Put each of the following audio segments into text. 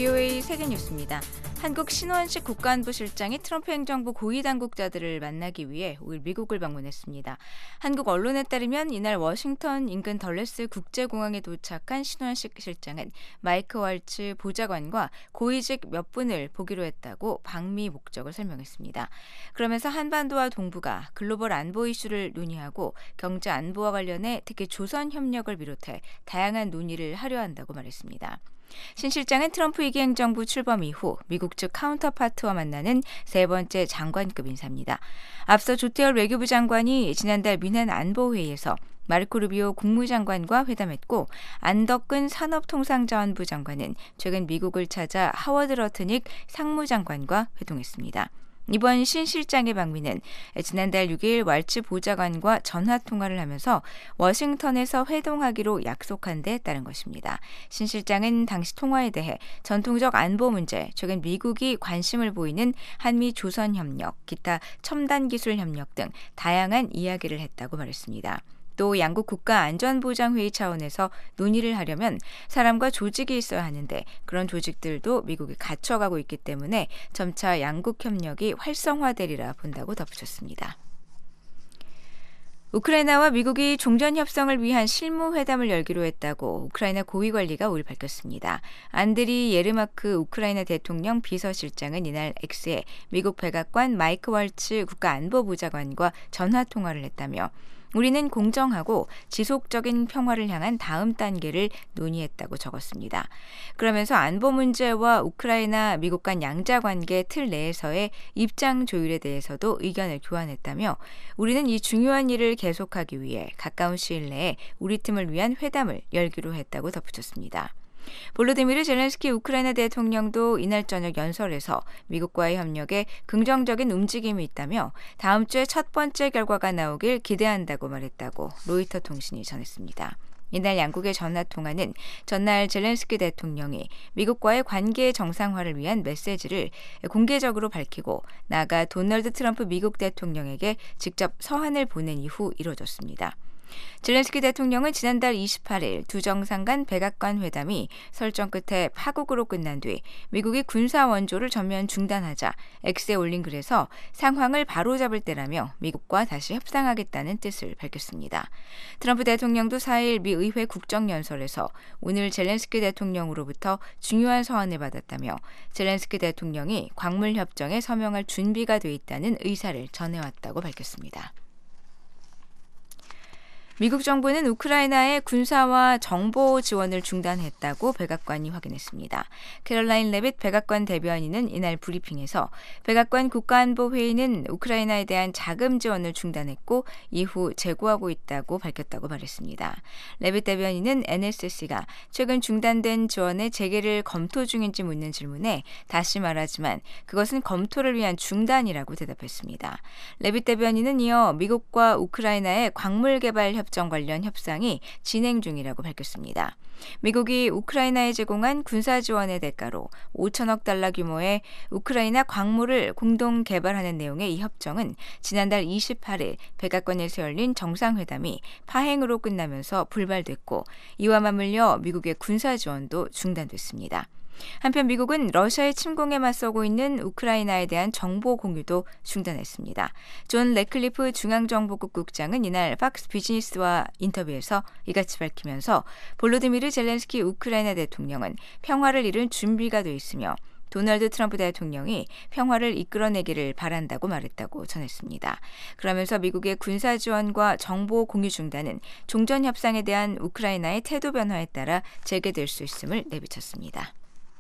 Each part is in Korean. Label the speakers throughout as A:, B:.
A: VOA 세계뉴스입니다. 한국 신원식 국가안보실장이 트럼프 행정부 고위 당국자들을 만나기 위해 5일 미국을 방문했습니다. 한국 언론에 따르면 이날 워싱턴 인근 덜레스 국제공항에 도착한 신원식 실장은 마이크 왈츠 보좌관과 고위직 몇 분을 보기로 했다고 방미 목적을 설명했습니다. 그러면서 한반도와 동북아, 글로벌 안보 이슈를 논의하고 경제 안보와 관련해 특히 조선 협력을 비롯해 다양한 논의를 하려 한다고 말했습니다. 신 실장은 트럼프 2기 행정부 출범 이후 미국 측 카운터파트와 만나는 세 번째 장관급 인사입니다. 앞서 조태열 외교부 장관이 지난달 미넨 안보회의에서 마르코 루비오 국무장관과 회담했고 안덕근 산업통상자원부 장관은 최근 미국을 찾아 하워드 러트닉 상무장관과 회동했습니다. 이번 신 실장의 방미는 지난달 6일 왈츠 보좌관과 전화통화를 하면서 워싱턴에서 회동하기로 약속한 데 따른 것입니다. 신 실장은 당시 통화에 대해 전통적 안보 문제, 최근 미국이 관심을 보이는 한미 조선 협력, 기타 첨단 기술 협력 등 다양한 이야기를 했다고 말했습니다. 또 양국 국가안전보장회의 차원에서 논의를 하려면 사람과 조직이 있어야 하는데 그런 조직들도 미국이 갖춰가고 있기 때문에 점차 양국 협력이 활성화되리라 본다고 덧붙였습니다. 우크라이나와 미국이 종전협상을 위한 실무회담을 열기로 했다고 우크라이나 고위관리가 5일 밝혔습니다. 안드리 예르마크 우크라이나 대통령 비서실장은 이날 X에 미국 백악관 마이크 왈츠 국가안보보좌관과 전화통화를 했다며 우리는 공정하고 지속적인 평화를 향한 다음 단계를 논의했다고 적었습니다. 그러면서 안보 문제와 우크라이나 미국 간 양자관계 틀 내에서의 입장 조율에 대해서도 의견을 교환했다며 우리는 이 중요한 일을 계속하기 위해 가까운 시일 내에 우리 팀을 위한 회담을 열기로 했다고 덧붙였습니다. 볼로디미르 젤렌스키 우크라이나 대통령도 이날 저녁 연설에서 미국과의 협력에 긍정적인 움직임이 있다며 다음 주에 첫 번째 결과가 나오길 기대한다고 말했다고 로이터 통신이 전했습니다. 이날 양국의 전화통화는 전날 젤렌스키 대통령이 미국과의 관계 정상화를 위한 메시지를 공개적으로 밝히고 나아가 도널드 트럼프 미국 대통령에게 직접 서한을 보낸 이후 이뤄졌습니다. 젤렌스키 대통령은 지난달 28일 두 정상 간 백악관 회담이 설정 끝에 파국으로 끝난 뒤 미국이 군사 원조를 전면 중단하자 X에 올린 글에서 상황을 바로잡을 때라며 미국과 다시 협상하겠다는 뜻을 밝혔습니다. 트럼프 대통령도 4일 미 의회 국정연설에서 오늘 젤렌스키 대통령으로부터 중요한 서한을 받았다며 젤렌스키 대통령이 광물협정에 서명할 준비가 돼 있다는 의사를 전해왔다고 밝혔습니다. 미국 정부는 우크라이나의 군사와 정보 지원을 중단했다고 백악관이 확인했습니다. 캐롤라인 레빗 백악관 대변인은 이날 브리핑에서 백악관 국가안보회의는 우크라이나에 대한 자금 지원을 중단했고 이후 재고하고 있다고 밝혔다고 말했습니다. 레빗 대변인은 NSC가 최근 중단된 지원의 재개를 검토 중인지 묻는 질문에 다시 말하지만 그것은 검토를 위한 중단이라고 대답했습니다. 레빗 대변인은 이어 미국과 우크라이나의 광물 개발 협정 관련 협상이 진행 중이라고 밝혔습니다. 미국이 우크라이나에 제공한 군사 지원의 대가로 5천억 달러 규모의 우크라이나 광물을 공동 개발하는 내용의 이 협정은 지난달 28일 백악관에서 열린 정상회담이 파행으로 끝나면서 불발됐고 이와 맞물려 미국의 군사 지원도 중단됐습니다. 한편 미국은 러시아의 침공에 맞서고 있는 우크라이나에 대한 정보 공유도 중단했습니다. 존 레클리프 중앙정보국 국장은 이날 팍스 비즈니스와 인터뷰에서 이같이 밝히면서 볼로디미르 젤렌스키 우크라이나 대통령은 평화를 이룰 준비가 돼 있으며 도널드 트럼프 대통령이 평화를 이끌어내기를 바란다고 말했다고 전했습니다. 그러면서 미국의 군사 지원과 정보 공유 중단은 종전 협상에 대한 우크라이나의 태도 변화에 따라 재개될 수 있음을 내비쳤습니다.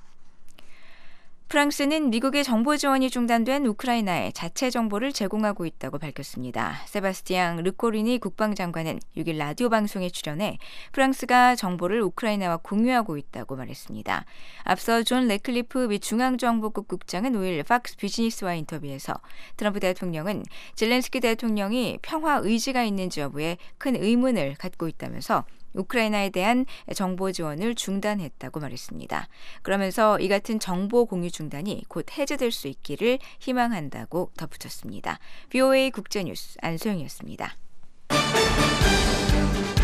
A: 프랑스는 미국의 정보 지원이 중단된 우크라이나에 자체 정보를 제공하고 있다고 밝혔습니다. 세바스티앙 르코리니 국방장관은 6일 라디오 방송에 출연해 프랑스가 정보를 우크라이나와 공유하고 있다고 말했습니다. 앞서 존 레클리프 미 중앙정보국 국장은 5일 팍스 비즈니스와 인터뷰에서 트럼프 대통령은 젤렌스키 대통령이 평화 의지가 있는지 여부에 큰 의문을 갖고 있다면서 우크라이나에 대한 정보 지원을 중단했다고 말했습니다. 그러면서 이 같은 정보 공유 중단이 곧 해제될 수 있기를 희망한다고 덧붙였습니다. VOA 국제뉴스 안소영이었습니다.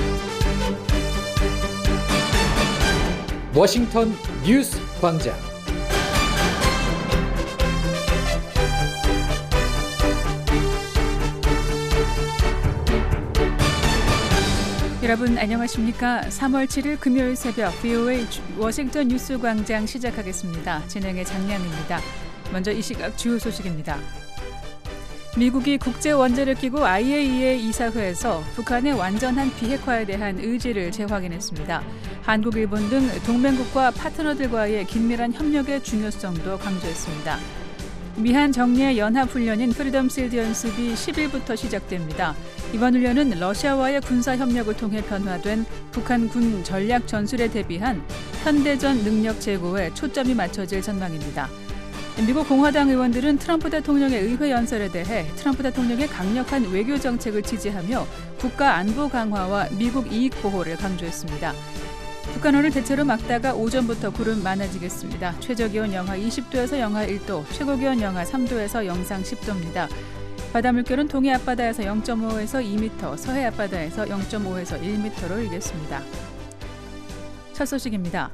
B: 워싱턴 뉴스 광장 여러분 안녕하십니까? 3월 7일 금요일 새벽 VOA 워싱턴 뉴스 광장 시작하겠습니다. 진행의 장량입니다. 먼저 이 시각 주요 소식입니다. 미국이 국제원자력 기구 IAEA 이사회에서 북한의 완전한 비핵화에 대한 의지를 재확인했습니다. 한국, 일본 등 동맹국과 파트너들과의 긴밀한 협력의 중요성도 강조했습니다. 미한 정예 연합훈련인 프리덤 실드 연습이 10일부터 시작됩니다. 이번 훈련은 러시아와의 군사협력을 통해 변화된 북한 군 전략 전술에 대비한 현대전 능력 제고에 초점이 맞춰질 전망입니다. 미국 공화당 의원들은 트럼프 대통령의 의회 연설에 대해 트럼프 대통령의 강력한 외교 정책을 지지하며 국가 안보 강화와 미국 이익 보호를 강조했습니다. 북한어를 대체로 막다가 오전부터 구름 많아지겠습니다. 최저기온 영하 20도에서 영하 1도, 최고기온 영하 3도에서 영상 10도입니다. 바다 물결은 동해 앞바다에서 0.5에서 2m, 서해 앞바다에서 0.5에서 1m로 일겠습니다. 첫 소식입니다.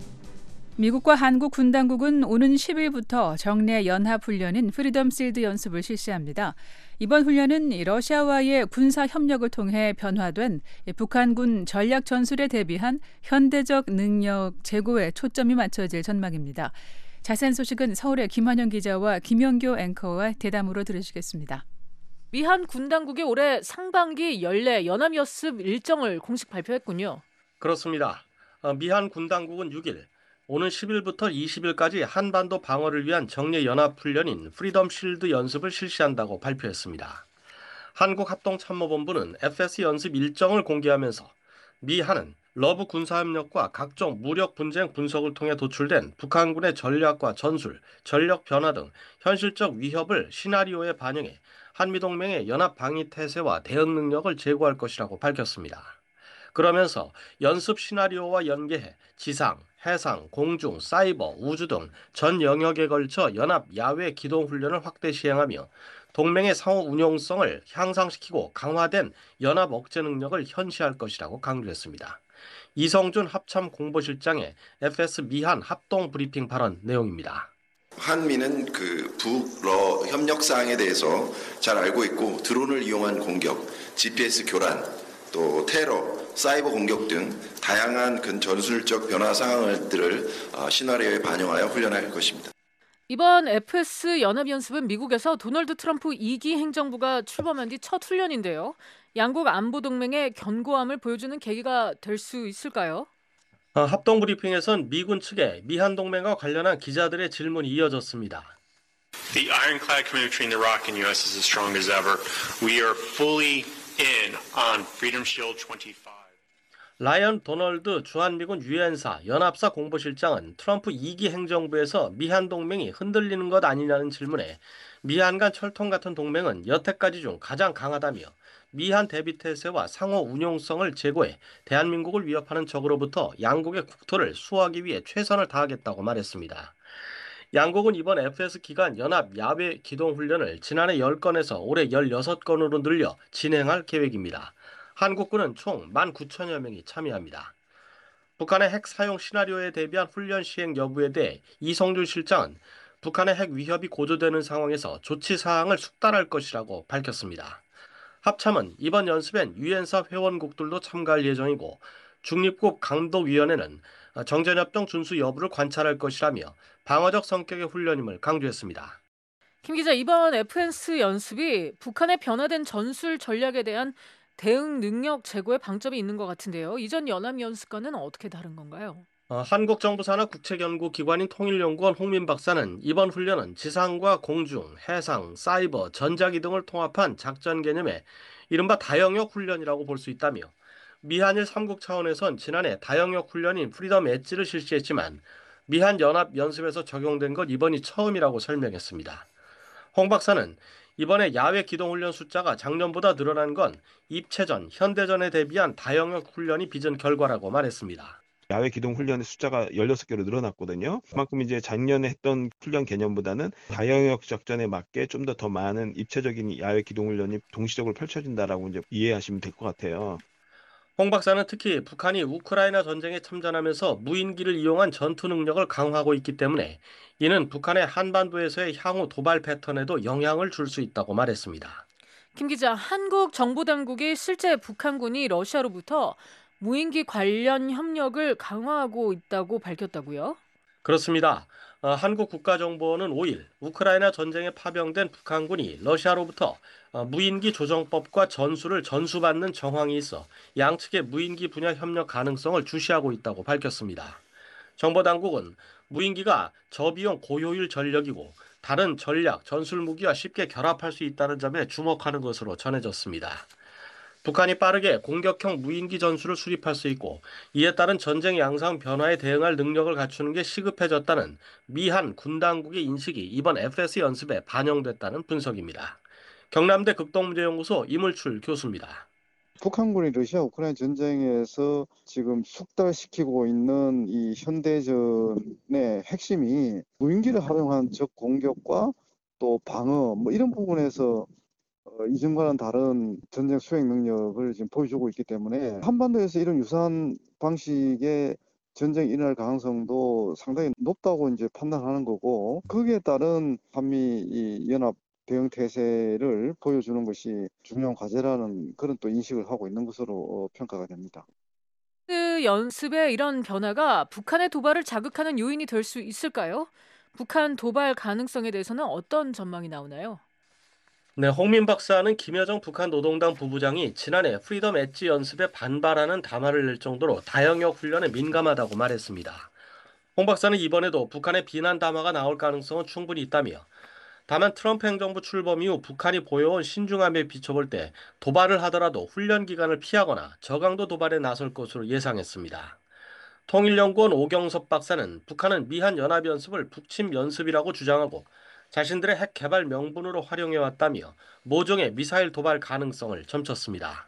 B: 미국과 한국 군 당국은 오는 10일부터 정례 연합훈련인 프리덤 실드 연습을 실시합니다. 이번 훈련은 러시아와의 군사 협력을 통해 변화된 북한군 전략 전술에 대비한 현대적 능력 제고에 초점이 맞춰질 전망입니다. 자세한 소식은 서울의 김환영 기자와 김영교 앵커와 대담으로 들으시겠습니다.
C: 미한 군 당국이 올해 상반기 연례 연합연습 일정을 공식 발표했군요.
D: 그렇습니다. 미한 군 당국은 6일 오는 10일부터 20일까지 한반도 방어를 위한 정례 연합훈련인 프리덤 실드 연습을 실시한다고 발표했습니다. 한국합동참모본부는 FS 연습 일정을 공개하면서 미한은 러브 군사협력과 각종 무력 분쟁 분석을 통해 도출된 북한군의 전략과 전술, 전력 변화 등 현실적 위협을 시나리오에 반영해 한미동맹의 연합 방위 태세와 대응 능력을 제고할 것이라고 밝혔습니다. 그러면서 연습 시나리오와 연계해 지상, 해상, 공중, 사이버, 우주 등 전 영역에 걸쳐 연합 야외 기동 훈련을 확대 시행하며 동맹의 상호 운용성을 향상시키고 강화된 연합 억제 능력을 현시할 것이라고 강조했습니다. 이성준 합참 공보실장의 FS 미한 합동 브리핑 발언 내용입니다.
E: 한미는 북러 협력 사항에 대해서 잘 알고 있고 드론을 이용한 공격, GPS 교란, 또 테러, 사이버 공격 등 다양한 전술적 변화 상황들을 시나리오에 반영하여 훈련할 것입니다.
C: 이번 FS 연합연습은 미국에서 도널드 트럼프 2기 행정부가 출범한 뒤 첫 훈련인데요. 양국 안보동맹의 견고함을 보여주는 계기가 될 수 있을까요?
D: 합동브리핑에선 미군 측에 미한동맹과 관련한 기자들의 질문이 이어졌습니다.
F: The ironclad commitment between Iraq and U.S. is as strong as ever. We are fully in on Freedom Shield 25.
D: 라이언 도널드 주한미군 유엔사 연합사 공보실장은 트럼프 2기 행정부에서 미한 동맹이 흔들리는 것 아니냐는 질문에 미한 간 철통 같은 동맹은 여태까지 중 가장 강하다며 미한 대비태세와 상호 운용성을 제고해 대한민국을 위협하는 적으로부터 양국의 국토를 수호하기 위해 최선을 다하겠다고 말했습니다. 양국은 이번 FS 기간 연합 야외 기동훈련을 지난해 10건에서 올해 16건으로 늘려 진행할 계획입니다. 한국군은 총 19,000여 명이 참여합니다. 북한의 핵 사용 시나리오에 대비한 훈련 시행 여부에 대해 이성준 실장은 북한의 핵 위협이 고조되는 상황에서 조치 사항을 숙달할 것이라고 밝혔습니다. 합참은 이번 연습엔 유엔사 회원국들도 참가할 예정이고 중립국 감독위원회는 정전협정 준수 여부를 관찰할 것이라며 방어적 성격의 훈련임을 강조했습니다.
C: 김 기자, 이번 FS 연습이 북한의 변화된 전술 전략에 대한 대응 능력 제고에 방점이 있는 것 같은데요. 이전 연합연습과는 어떻게 다른 건가요?
D: 한국 정부 산하 국책연구기관인 통일연구원 홍민 박사는 이번 훈련은 지상과 공중, 해상, 사이버, 전자기 등을 통합한 작전 개념의 이른바 다영역 훈련이라고 볼 수 있다며 미한일 3국 차원에선 지난해 다영역 훈련인 프리덤 엣지를 실시했지만 미한 연합 연습에서 적용된 것 이번이 처음이라고 설명했습니다. 홍 박사는 이번에 야외 기동훈련 숫자가 작년보다 늘어난 건 입체전, 현대전에 대비한 다영역 훈련이 빚은 결과라고 말했습니다.
G: 야외 기동 훈련의 숫자가 16개로 늘어났거든요. 그만큼 이제 작년에 했던 훈련 개념보다는 다영역 작전에 맞게 좀 더 많은 입체적인 야외 기동 훈련이 동시적으로 펼쳐진다라고 이제 이해하시면 될 것 같아요.
D: 홍 박사는 특히 북한이 우크라이나 전쟁에 참전하면서 무인기를 이용한 전투 능력을 강화하고 있기 때문에 이는 북한의 한반도에서의 향후 도발 패턴에도 영향을 줄 수 있다고 말했습니다.
C: 김 기자, 한국 정보당국이 실제 북한군이 러시아로부터 무인기 관련 협력을 강화하고 있다고 밝혔다고요?
D: 그렇습니다. 한국 국가정보원은 5일 우크라이나 전쟁에 파병된 북한군이 러시아로부터 무인기 조정법과 전술을 전수받는 정황이 있어 양측의 무인기 분야 협력 가능성을 주시하고 있다고 밝혔습니다. 정보당국은 무인기가 저비용 고효율 전력이고 다른 전략, 전술 무기와 쉽게 결합할 수 있다는 점에 주목하는 것으로 전해졌습니다. 북한이 빠르게 공격형 무인기 전술을 수립할 수 있고 이에 따른 전쟁 양상 변화에 대응할 능력을 갖추는 게 시급해졌다는 미한 군 당국의 인식이 이번 FS 연습에 반영됐다는 분석입니다. 경남대 극동문제연구소 이물출 교수입니다.
H: 북한군이 러시아 우크라이나 전쟁에서 지금 숙달시키고 있는 이 현대전의 핵심이 무인기를 활용한 적 공격과 또 방어 이런 부분에서 이전과는 다른 전쟁 수행 능력을 지금 보여주고 있기 때문에 한반도에서 이런 유사한 방식의 전쟁이 일어날 가능성도 상당히 높다고 이제 판단하는 거고, 거기에 따른 한미 이 연합 대응 태세를 보여주는 것이 중요한 과제라는 그런 또 인식을 하고 있는 것으로 평가가 됩니다.
C: 그 연습의 이런 변화가 북한의 도발을 자극하는 요인이 될 수 있을까요? 북한 도발 가능성에 대해서는 어떤 전망이 나오나요?
D: 네, 홍민 박사는 김여정 북한 노동당 부부장이 지난해 프리덤 엣지 연습에 반발하는 담화를 낼 정도로 다영역 훈련에 민감하다고 말했습니다. 홍 박사는 이번에도 북한의 비난 담화가 나올 가능성은 충분히 있다며, 다만 트럼프 행정부 출범 이후 북한이 보여온 신중함에 비춰볼 때 도발을 하더라도 훈련 기간을 피하거나 저강도 도발에 나설 것으로 예상했습니다. 통일연구원 오경섭 박사는 북한은 미한 연합연습을 북침 연습이라고 주장하고 자신들의 핵 개발 명분으로 활용해왔다며 모종의 미사일 도발 가능성을 점쳤습니다.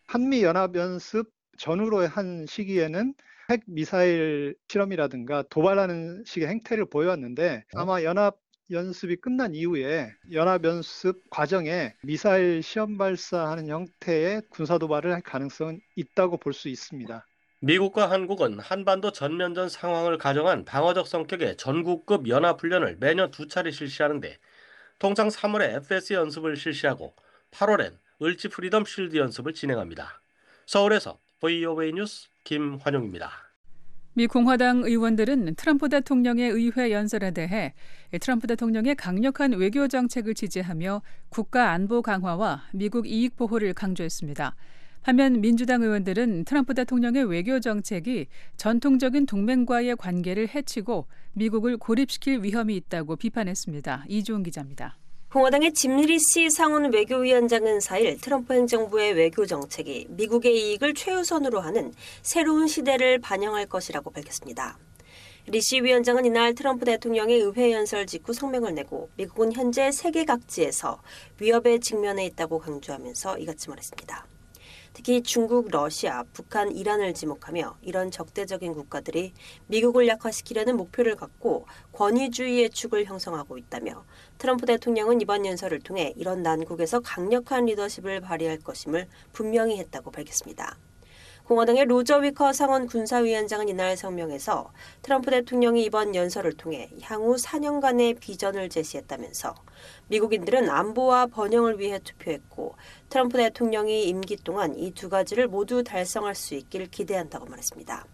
I: 한미연합연습 전후로 한 시기에는 핵 미사일 실험이라든가 도발하는 식의 행태를 보여왔는데, 아마 연합연습이 끝난 이후에 연합연습 과정에 미사일 시험 발사하는 형태의 군사도발을 할 가능성은 있다고 볼 수 있습니다.
D: 미국과 한국은 한반도 전면전 상황을 가정한 방어적 성격의 전국급 연합훈련을 매년 2차례 실시하는데, 통상 3월에 FS 연습을 실시하고 8월엔 을지 프리덤 실드 연습을 진행합니다. 서울에서 VOA 뉴스 김환용입니다.
B: 미 공화당 의원들은 트럼프 대통령의 의회 연설에 대해 트럼프 대통령의 강력한 외교 정책을 지지하며 국가 안보 강화와 미국 이익 보호를 강조했습니다. 반면 민주당 의원들은 트럼프 대통령의 외교 정책이 전통적인 동맹과의 관계를 해치고 미국을 고립시킬 위험이 있다고 비판했습니다. 이주은 기자입니다.
J: 공화당의 짐 리시 상원 외교위원장은 4일 트럼프 행정부의 외교 정책이 미국의 이익을 최우선으로 하는 새로운 시대를 반영할 것이라고 밝혔습니다. 리시 위원장은 이날 트럼프 대통령의 의회 연설 직후 성명을 내고 미국은 현재 세계 각지에서 위협에 직면해 있다고 강조하면서 이같이 말했습니다. 특히 중국, 러시아, 북한, 이란을 지목하며 이런 적대적인 국가들이 미국을 약화시키려는 목표를 갖고 권위주의의 축을 형성하고 있다며, 트럼프 대통령은 이번 연설을 통해 이런 난국에서 강력한 리더십을 발휘할 것임을 분명히 했다고 밝혔습니다. 공화당의 로저 위커 상원 군사위원장은 이날 성명에서 트럼프 대통령이 이번 연설을 통해 향후 4년간의 비전을 제시했다면서 미국인들은 안보와 번영을 위해 투표했고 트럼프 대통령이 임기 동안 이 두 가지를 모두 달성할 수 있길 기대한다고 말했습니다.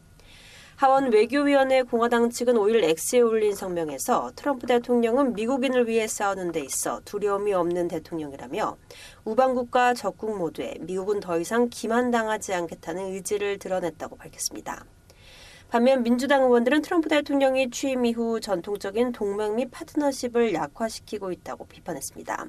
J: 하원 외교위원회 공화당 측은 5일 X에 올린 성명에서 트럼프 대통령은 미국인을 위해 싸우는 데 있어 두려움이 없는 대통령이라며 우방국과 적국 모두에 미국은 더 이상 기만당하지 않겠다는 의지를 드러냈다고 밝혔습니다. 반면 민주당 의원들은 트럼프 대통령이 취임 이후 전통적인 동맹 및 파트너십을 약화시키고 있다고 비판했습니다.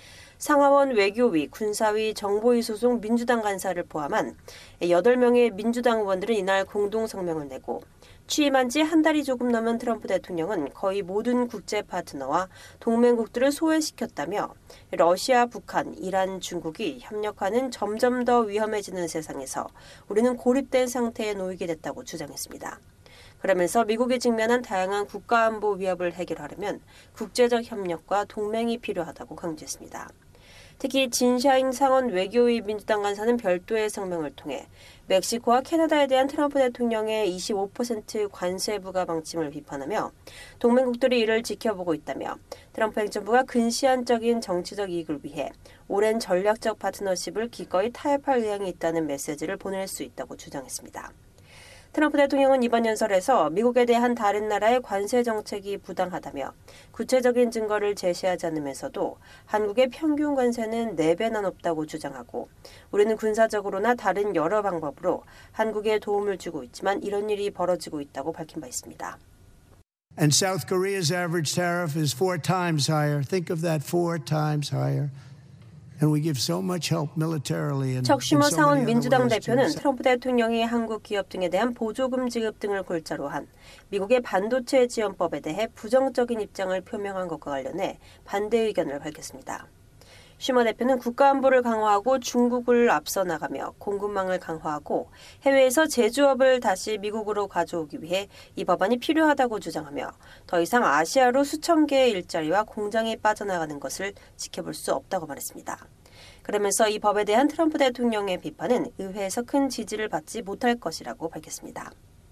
J: 상하원 외교위, 군사위, 정보위 소속 민주당 간사를 포함한 8명의 민주당 의원들은 이날 공동 성명을 내고 취임한 지 한 달이 조금 넘은 트럼프 대통령은 거의 모든 국제 파트너와 동맹국들을 소외시켰다며 러시아, 북한, 이란, 중국이 협력하는 점점 더 위험해지는 세상에서 우리는 고립된 상태에 놓이게 됐다고 주장했습니다. 그러면서 미국이 직면한 다양한 국가안보 위협을 해결하려면 국제적 협력과 동맹이 필요하다고 강조했습니다. 특히 진샤잉 상원 외교위 민주당 간사는 별도의 성명을 통해 멕시코와 캐나다에 대한 트럼프 대통령의 25% 관세 부과 방침을 비판하며 동맹국들이 이를 지켜보고 있다며 트럼프 행정부가 근시안적인 정치적 이익을 위해 오랜 전략적 파트너십을 기꺼이 타협할 의향이 있다는 메시지를 보낼 수 있다고 주장했습니다. 트럼프 대통령은 이번 연설에서 미국에 대한 다른 나라의 관세 정책이 부당하다며 구체적인 증거를 제시하지 않으면서도 한국의 평균 관세는 4배나 높다고 주장하고 우리는 군사적으로나 다른 여러 방법으로 한국에 도움을 주고 있지만 이런 일이 벌어지고 있다고 밝힌 바 있습니다.
K: And South Korea's average tariff is 4 times higher. Think of that, 4 times higher.
J: 척 슈머 상원 민주당 대표는 트럼프 대통령이 한국 기업 등에 대한 보조금 지급 등을 골자로 한 미국의 반도체 지원법에 대해 부정적인 입장을 표명한 것과 관련해 반대 의견을 밝혔습니다. 슈머 대표는 국가안보를 강화하고 중국을 앞서 나가며 공급망을 강화하고 해외에서 제조업을 다시 미국으로 가져오기 위해 이 법안이 필요하다고 주장하며 더 이상 아시아로 수천 개의 일자리와 공장이 빠져나가는 것을 지켜볼 수 없다고 말했습니다. 그러면서 이 법에 대한 트럼프 대통령의 비판은 의회에서 큰 지지를 받지 못할 것이라고 밝혔습니다.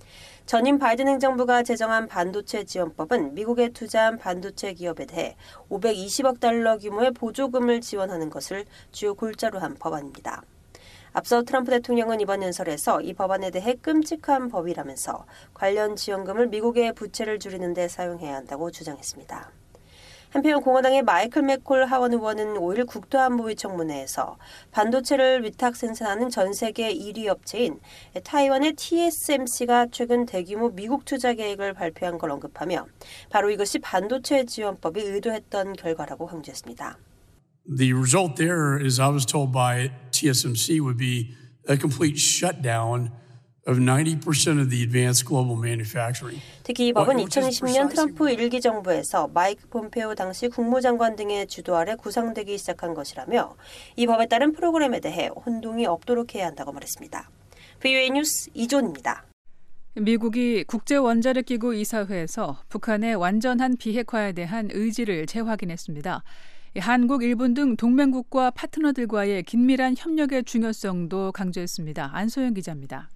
J: 전임 바이든 행정부가 제정한 반도체 지원법은 미국에 투자한 반도체 기업에 대해 520억 달러 규모의 보조금을 지원하는 것을 주요 골자로 한 법안입니다. 앞서 트럼프 대통령은 이번 연설에서 이 법안에 대해 끔찍한 법이라면서 관련 지원금을 미국의 부채를 줄이는 데 사용해야 한다고 주장했습니다. 한편 공화당의 마이클 맥콜 하원 의원은 5일 국토안보위 청문회에서 반도체를 위탁 생산하는 전 세계 1위 업체인 타이완의 TSMC가 최근 대규모 미국 투자 계획을 발표한 걸 언급하며 바로 이것이 반도체 지원법이 의도했던 결과라고 강조했습니다.
L: The result there, as I was told by TSMC, would be a complete shutdown of 90% of the advanced global manufacturing.
J: 특히 이 법은 2020년 트럼프 1기 정부에서 마이크 폼페오 당시 국무장관 등의 주도 아래 구상되기 시작한 것이라며 이 법에 따른 프로그램에 대해 혼동이 없도록 해야 한다고 말했습니다. VOA 뉴스 이존입니다.
B: 미국이 국제원자력기구 이사회에서 북한의 완전한 비핵화에 대한 의지를 재확인했습니다. 한국, 일본 등 동맹국과 파트너들과의 긴밀한 협력의 중요성도 강조했습니다. 안소영 기자입니다.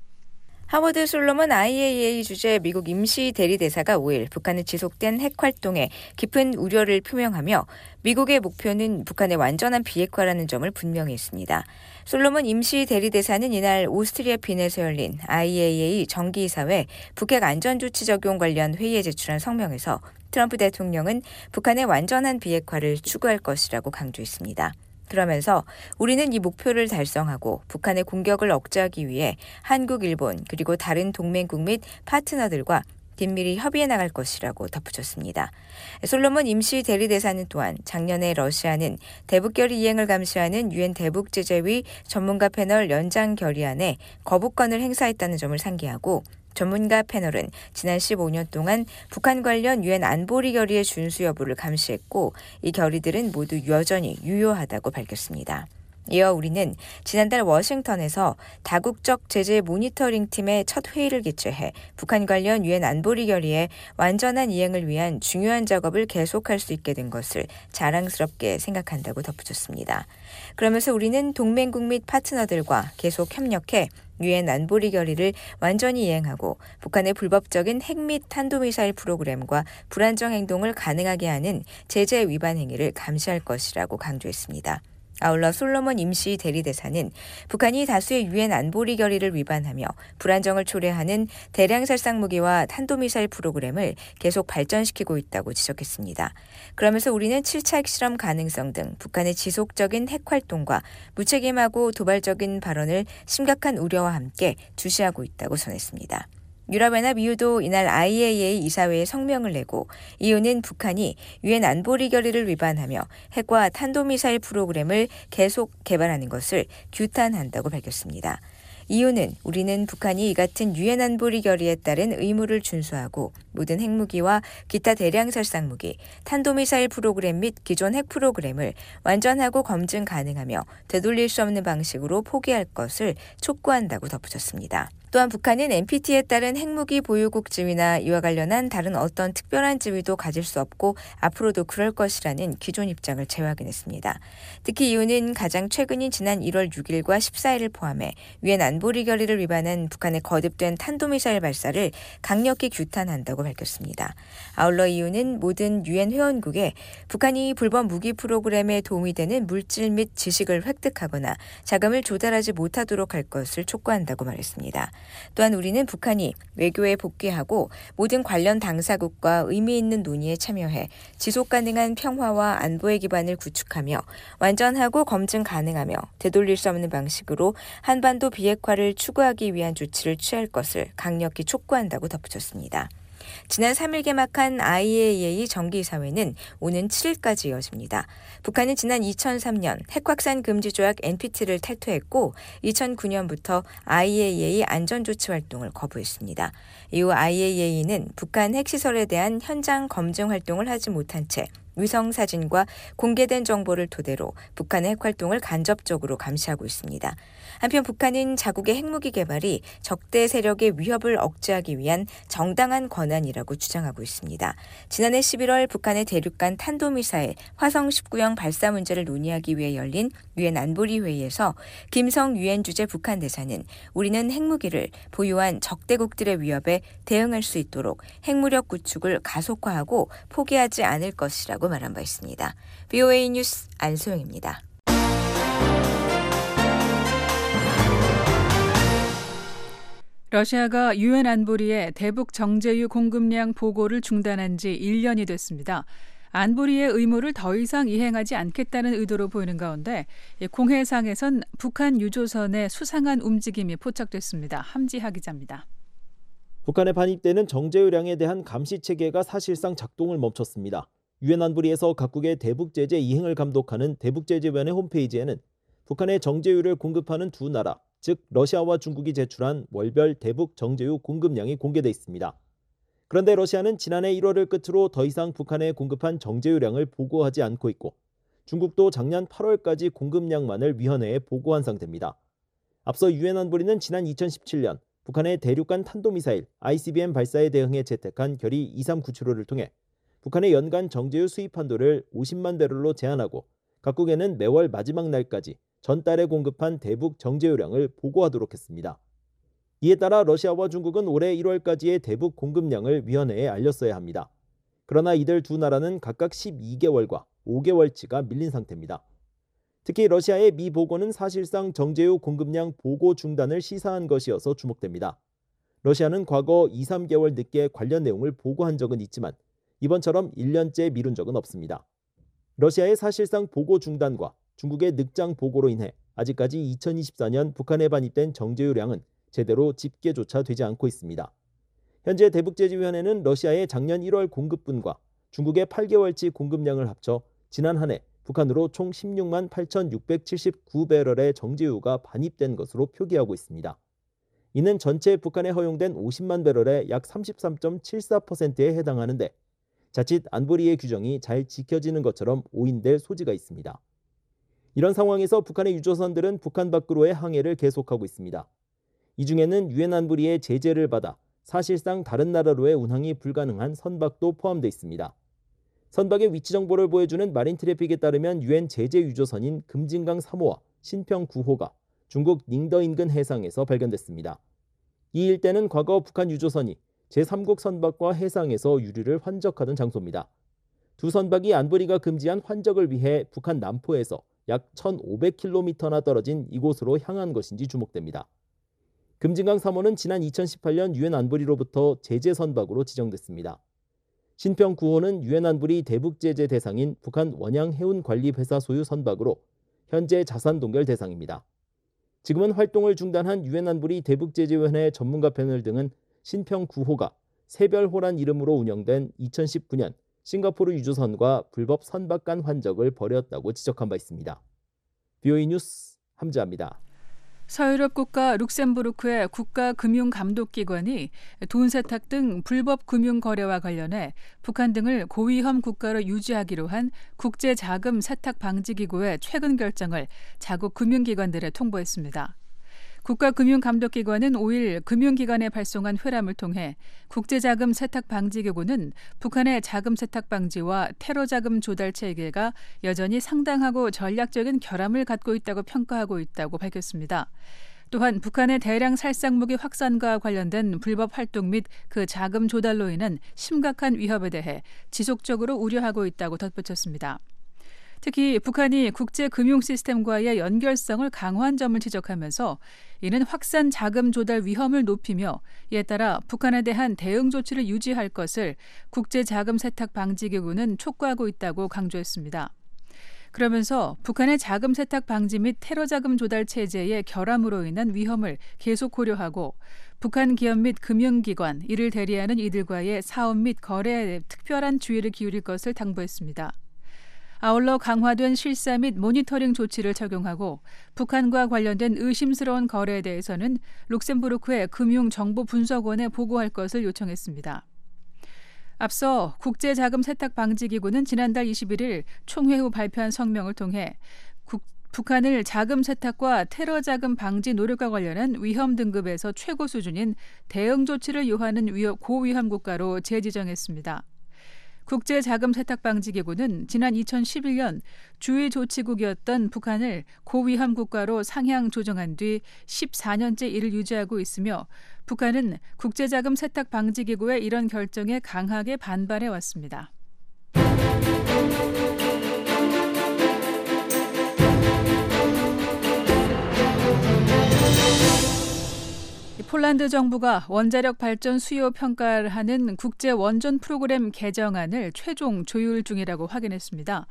A: 하워드 솔로몬 IAEA 주재 미국 임시 대리대사가 5일 북한의 지속된 핵활동에 깊은 우려를 표명하며 미국의 목표는 북한의 완전한 비핵화라는 점을 분명히 했습니다. 솔로몬 임시 대리대사는 이날 오스트리아 빈에서 열린 IAEA 정기이사회 북핵 안전조치 적용 관련 회의에 제출한 성명에서 트럼프 대통령은 북한의 완전한 비핵화를 추구할 것이라고 강조했습니다. 그러면서 우리는 이 목표를 달성하고 북한의 공격을 억제하기 위해 한국, 일본 그리고 다른 동맹국 및 파트너들과 긴밀히 협의해 나갈 것이라고 덧붙였습니다. 솔로몬 임시 대리대사는 또한 작년에 러시아는 대북결의 이행을 감시하는 유엔 대북제재위 전문가 패널 연장 결의안에 거부권을 행사했다는 점을 상기하고 전문가 패널은 지난 15년 동안 북한 관련 유엔 안보리 결의의 준수 여부를 감시했고 이 결의들은 모두 여전히 유효하다고 밝혔습니다. 이어 우리는 지난달 워싱턴에서 다국적 제재 모니터링 팀의 첫 회의를 개최해 북한 관련 유엔 안보리 결의의 완전한 이행을 위한 중요한 작업을 계속할 수 있게 된 것을 자랑스럽게 생각한다고 덧붙였습니다. 그러면서 우리는 동맹국 및 파트너들과 계속 협력해 유엔 안보리 결의를 완전히 이행하고 북한의 불법적인 핵 및 탄도미사일 프로그램과 불안정 행동을 가능하게 하는 제재 위반 행위를 감시할 것이라고 강조했습니다. 아울러 솔로몬 임시 대리대사는 북한이 다수의 유엔 안보리 결의를 위반하며 불안정을 초래하는 대량 살상 무기와 탄도미사일 프로그램을 계속 발전시키고 있다고 지적했습니다. 그러면서 우리는 7차 핵실험 가능성 등 북한의 지속적인 핵활동과 무책임하고 도발적인 발언을 심각한 우려와 함께 주시하고 있다고 전했습니다. 유럽연합 EU도 이날 IAEA 이사회에 성명을 내고 EU는 북한이 유엔 안보리 결의를 위반하며 핵과 탄도미사일 프로그램을 계속 개발하는 것을 규탄한다고 밝혔습니다. EU는 우리는 북한이 이 같은 유엔 안보리 결의에 따른 의무를 준수하고 모든 핵무기와 기타 대량 살상무기, 탄도미사일 프로그램 및 기존 핵 프로그램을 완전하고 검증 가능하며 되돌릴 수 없는 방식으로 포기할 것을 촉구한다고 덧붙였습니다. 또한 북한은 NPT에 따른 핵무기 보유국 지위나 이와 관련한 다른 어떤 특별한 지위도 가질 수 없고 앞으로도 그럴 것이라는 기존 입장을 재확인했습니다. 특히 이유는 가장 최근인 지난 1월 6일과 14일을 포함해 유엔 안보리 결의를 위반한 북한의 거듭된 탄도미사일 발사를 강력히 규탄한다고 밝혔습니다. 아울러 이유는 모든 유엔 회원국에 북한이 불법 무기 프로그램에 도움이 되는 물질 및 지식을 획득하거나 자금을 조달하지 못하도록 할 것을 촉구한다고 말했습니다. 또한 우리는 북한이 외교에 복귀하고 모든 관련 당사국과 의미 있는 논의에 참여해 지속 가능한 평화와 안보의 기반을 구축하며 완전하고 검증 가능하며 되돌릴 수 없는 방식으로 한반도 비핵화를 추구하기 위한 조치를 취할 것을 강력히 촉구한다고 덧붙였습니다. 지난 3일 개막한 IAEA 정기사회는 오는 7일까지 이어집니다. 북한은 지난 2003년 핵확산 금지 조약 NPT를 탈퇴했고 2009년부터 IAEA 안전조치 활동을 거부했습니다. 이후 IAEA는 북한 핵시설에 대한 현장 검증 활동을 하지 못한 채 위성 사진과 공개된 정보를 토대로 북한의 핵활동을 간접적으로 감시하고 있습니다. 한편 북한은 자국의 핵무기 개발이 적대 세력의 위협을 억제하기 위한 정당한 권한이라고 주장하고 있습니다. 지난해 11월 북한의 대륙간 탄도미사일 화성 19형 발사 문제를 논의하기 위해 열린 유엔 안보리 회의에서 김성 유엔 주재 북한 대사는 우리는 핵무기를 보유한 적대국들의 위협에 대응할 수 있도록 핵무력 구축을 가속화하고 포기하지 않을 것이라고 말한 바 있습니다. VOA 뉴스 안소영입니다.
B: 러시아가 유엔 안보리에 대북 정제유 공급량 보고를 중단한 지 1년이 됐습니다. 안보리의 의무를 더 이상 이행하지 않겠다는 의도로 보이는 가운데 공해상에선 북한 유조선의 수상한 움직임이 포착됐습니다. 함지하 기자입니다.
M: 북한에 반입되는 정제유량에 대한 감시 체계가 사실상 작동을 멈췄습니다. 유엔 안보리에서 각국의 대북 제재 이행을 감독하는 대북제재위원회 홈페이지에는 북한의 정제유를 공급하는 두 나라, 즉 러시아와 중국이 제출한 월별 대북 정제유 공급량이 공개돼 있습니다. 그런데 러시아는 지난해 1월을 끝으로 더 이상 북한에 공급한 정제유량을 보고하지 않고 있고 중국도 작년 8월까지 공급량만을 위원회에 보고한 상태입니다. 앞서 유엔 안보리는 지난 2017년 북한의 대륙간 탄도미사일 ICBM 발사에 대응해 채택한 결의 2397호를 통해 북한의 연간 정제유 수입 한도를 50만 배럴로 제한하고 각국에는 매월 마지막 날까지 전달에 공급한 대북 정제유량을 보고하도록 했습니다. 이에 따라 러시아와 중국은 올해 1월까지의 대북 공급량을 위원회에 알렸어야 합니다. 그러나 이들 두 나라는 각각 12개월과 5개월치가 밀린 상태입니다. 특히 러시아의 미 보고는 사실상 정제유 공급량 보고 중단을 시사한 것이어서 주목됩니다. 러시아는 과거 2, 3개월 늦게 관련 내용을 보고한 적은 있지만 이번처럼 1년째 미룬 적은 없습니다. 러시아의 사실상 보고 중단과 중국의 늑장 보고로 인해 아직까지 2024년 북한에 반입된 정제유량은 제대로 집계조차 되지 않고 있습니다. 현재 대북제재위원회는 러시아의 작년 1월 공급분과 중국의 8개월치 공급량을 합쳐 지난 한 해 북한으로 총 16만 8,679배럴의 정제유가 반입된 것으로 표기하고 있습니다. 이는 전체 북한에 허용된 50만 배럴의 약 33.74%에 해당하는데 자칫 안보리의 규정이 잘 지켜지는 것처럼 오인될 소지가 있습니다. 이런 상황에서 북한의 유조선들은 북한 밖으로의 항해를 계속하고 있습니다. 이 중에는 유엔 안보리의 제재를 받아 사실상 다른 나라로의 운항이 불가능한 선박도 포함되어 있습니다. 선박의 위치 정보를 보여주는 마린 트래픽에 따르면 유엔 제재 유조선인 금진강 3호와 신평 9호가 중국 닝더 인근 해상에서 발견됐습니다. 이 일대는 과거 북한 유조선이 제3국 선박과 해상에서 유류를 환적하던 장소입니다. 두 선박이 안보리가 금지한 환적을 위해 북한 남포에서 약 1,500km나 떨어진 이곳으로 향한 것인지 주목됩니다. 금진강 3호는 지난 2018년 유엔 안보리로부터 제재 선박으로 지정됐습니다. 신평 9호는 유엔 안보리 대북 제재 대상인 북한 원양 해운관리회사 소유 선박으로 현재 자산 동결 대상입니다. 지금은 활동을 중단한 유엔 안보리 대북제재위원회 전문가 패널 등은 신평 9호가 새별호란 이름으로 운영된 2019년 싱가포르 유조선과 불법 선박 간 환적을 벌였다고 지적한 바 있습니다. VOA 뉴스 함지아입니다.
B: 서유럽 국가 룩셈부르크의 국가금융감독기관이 돈 세탁 등 불법 금융 거래와 관련해 북한 등을 고위험 국가로 유지하기로 한 국제자금 세탁 방지기구의 최근 결정을 자국 금융기관들에 통보했습니다. 국가금융감독기관은 5일 금융기관에 발송한 회람을 통해 국제자금 세탁 방지기구는 북한의 자금 세탁 방지와 테러 자금 조달 체계가 여전히 상당하고 전략적인 결함을 갖고 있다고 평가하고 있다고 밝혔습니다. 또한 북한의 대량 살상무기 확산과 관련된 불법 활동 및 그 자금 조달로 인한 심각한 위협에 대해 지속적으로 우려하고 있다고 덧붙였습니다. 특히 북한이 국제 금융 시스템과의 연결성을 강화한 점을 지적하면서 이는 확산 자금 조달 위험을 높이며 이에 따라 북한에 대한 대응 조치를 유지할 것을 국제 자금 세탁 방지 기구는 촉구하고 있다고 강조했습니다. 그러면서 북한의 자금 세탁 방지 및 테러 자금 조달 체제의 결함으로 인한 위험을 계속 고려하고 북한 기업 및 금융기관, 이를 대리하는 이들과의 사업 및 거래에 특별한 주의를 기울일 것을 당부했습니다. 아울러 강화된 실사 및 모니터링 조치를 적용하고 북한과 관련된 의심스러운 거래에 대해서는 룩셈부르크의 금융정보분석원에 보고할 것을 요청했습니다. 앞서 국제자금세탁방지기구는 지난달 21일 총회 후 발표한 성명을 통해 북한을 자금 세탁과 테러 자금 방지 노력과 관련한 위험 등급에서 최고 수준인 대응 조치를 요하는 고위험 국가로 재지정했습니다. 국제자금세탁방지기구는 지난 2011년 주의 조치국이었던 북한을 고위험 국가로 상향 조정한 뒤 14년째 이를 유지하고 있으며 북한은 국제자금세탁방지기구의 이런 결정에 강하게 반발해 왔습니다. 폴란드 정부가 원자력 발전 수요 평가를 하는 국제 원전 프로그램 개정안을 최종 조율 중이라고 확인했습니다.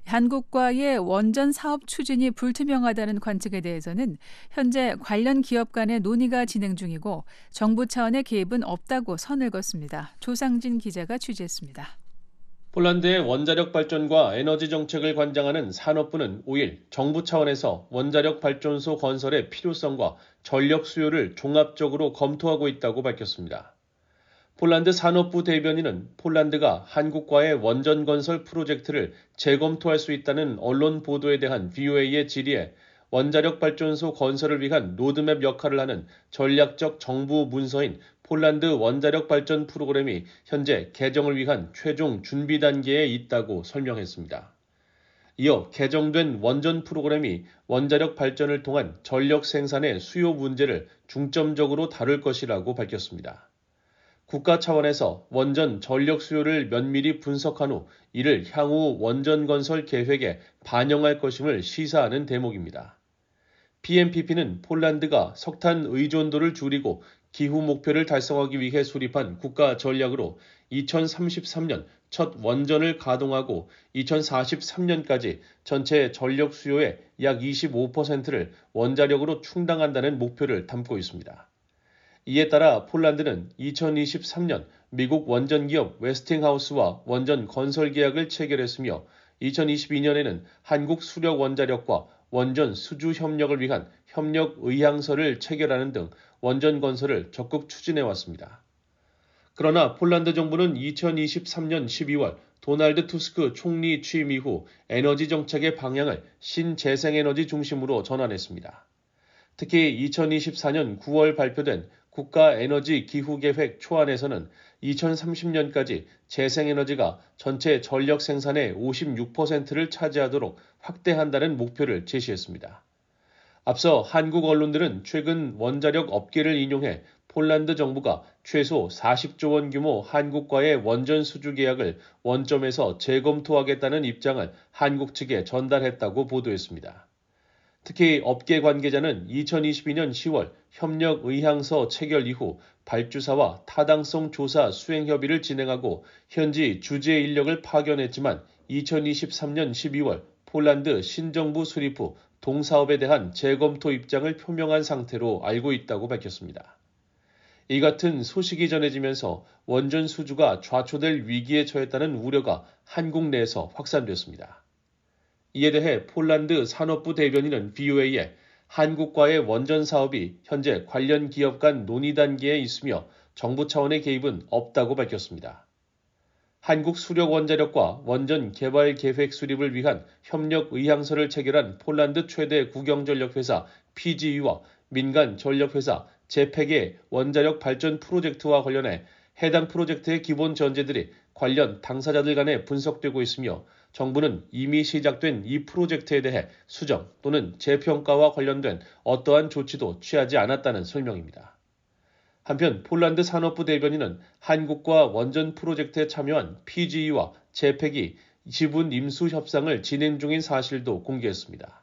B: 한국과의 원전 사업 추진이 불투명하다는 관측에 대해서는 현재 관련 기업 간의 논의가 진행 중이고 정부 차원의 개입은 없다고 선을 그었습니다. 조상진 기자가 취재했습니다.
N: 폴란드의 원자력 발전과 에너지 정책을 관장하는 산업부는 5일 정부 차원에서 원자력 발전소 건설의 필요성과 전력 수요를 종합적으로 검토하고 있다고 밝혔습니다. 폴란드 산업부 대변인은 폴란드가 한국과의 원전 건설 프로젝트를 재검토할 수 있다는 언론 보도에 대한 VOA의 질의에 원자력 발전소 건설을 위한 로드맵 역할을 하는 전략적 정부 문서인 폴란드 원자력 발전 프로그램이 현재 개정을 위한 최종 준비 단계에 있다고 설명했습니다. 이어 개정된 원전 프로그램이 원자력 발전을 통한 전력 생산의 수요 문제를 중점적으로 다룰 것이라고 밝혔습니다. 국가 차원에서 원전 전력 수요를 면밀히 분석한 후 이를 향후 원전 건설 계획에 반영할 것임을 시사하는 대목입니다. PMPP는 폴란드가 석탄 의존도를 줄이고 기후 목표를 달성하기 위해 수립한 국가 전략으로 2033년 첫 원전을 가동하고 2043년까지 전체 전력 수요의 약 25%를 원자력으로 충당한다는 목표를 담고 있습니다. 이에 따라 폴란드는 2023년 미국 원전기업 웨스팅하우스와 원전 건설 계약을 체결했으며 2022년에는 한국 수력 원자력과 원전 수주 협력을 위한 협력 의향서를 체결하는 등 원전 건설을 적극 추진해왔습니다. 그러나 폴란드 정부는 2023년 12월 도널드 투스크 총리 취임 이후 에너지 정책의 방향을 신재생에너지 중심으로 전환했습니다. 특히 2024년 9월 발표된 국가에너지 기후계획 초안에서는 2030년까지 재생에너지가 전체 전력 생산의 56%를 차지하도록 확대한다는 목표를 제시했습니다. 앞서 한국 언론들은 최근 원자력 업계를 인용해 폴란드 정부가 최소 40조 원 규모 한국과의 원전 수주 계약을 원점에서 재검토하겠다는 입장을 한국 측에 전달했다고 보도했습니다. 특히 업계 관계자는 2022년 10월 협력 의향서 체결 이후 발주사와 타당성 조사 수행 협의를 진행하고 현지 주재 인력을 파견했지만 2023년 12월 폴란드 신정부 수립 후 동사업에 대한 재검토 입장을 표명한 상태로 알고 있다고 밝혔습니다. 이 같은 소식이 전해지면서 원전 수주가 좌초될 위기에 처했다는 우려가 한국 내에서 확산됐습니다. 이에 대해 폴란드 산업부 대변인은 VOA에 한국과의 원전 사업이 현재 관련 기업 간 논의 단계에 있으며 정부 차원의 개입은 없다고 밝혔습니다. 한국 수력 원자력과 원전 개발 계획 수립을 위한 협력 의향서를 체결한 폴란드 최대 국영전력 회사 PGE와 민간 전력회사 제팩의 원자력 발전 프로젝트와 관련해 해당 프로젝트의 기본 전제들이 관련 당사자들 간에 분석되고 있으며 정부는 이미 시작된 이 프로젝트에 대해 수정 또는 재평가와 관련된 어떠한 조치도 취하지 않았다는 설명입니다. 한편 폴란드 산업부 대변인은 한국과 원전 프로젝트에 참여한 PGE와 제팩이 지분 임수 협상을 진행 중인 사실도 공개했습니다.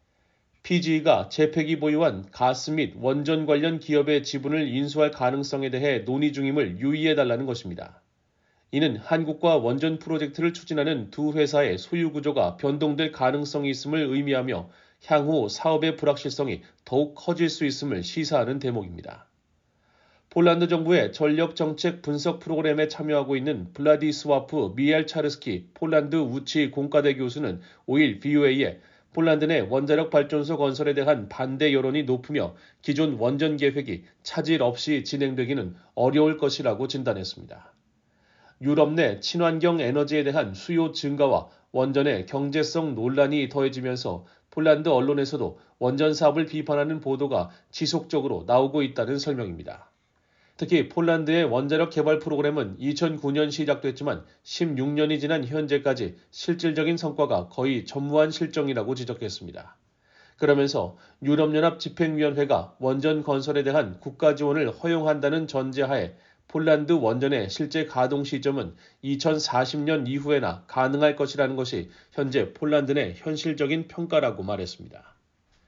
N: PGE가 제팩이 보유한 가스 및 원전 관련 기업의 지분을 인수할 가능성에 대해 논의 중임을 유의해달라는 것입니다. 이는 한국과 원전 프로젝트를 추진하는 두 회사의 소유 구조가 변동될 가능성이 있음을 의미하며 향후 사업의 불확실성이 더욱 커질 수 있음을 시사하는 대목입니다. 폴란드 정부의 전력정책 분석 프로그램에 참여하고 있는 블라디스와프 미엘차르스키 폴란드 우치 공과대 교수는 5일 VOA에 폴란드 내 원자력 발전소 건설에 대한 반대 여론이 높으며 기존 원전 계획이 차질 없이 진행되기는 어려울 것이라고 진단했습니다. 유럽 내 친환경 에너지에 대한 수요 증가와 원전의 경제성 논란이 더해지면서 폴란드 언론에서도 원전 사업을 비판하는 보도가 지속적으로 나오고 있다는 설명입니다. 특히 폴란드의 원자력 개발 프로그램은 2009년 시작됐지만 16년이 지난 현재까지 실질적인 성과가 거의 전무한 실정이라고 지적했습니다. 그러면서 유럽연합 집행위원회가 원전 건설에 대한 국가 지원을 허용한다는 전제하에 폴란드 원전의 실제 가동 시점은 2040년 이후에나 가능할 것이라는 것이 현재 폴란드 내 현실적인 평가라고 말했습니다.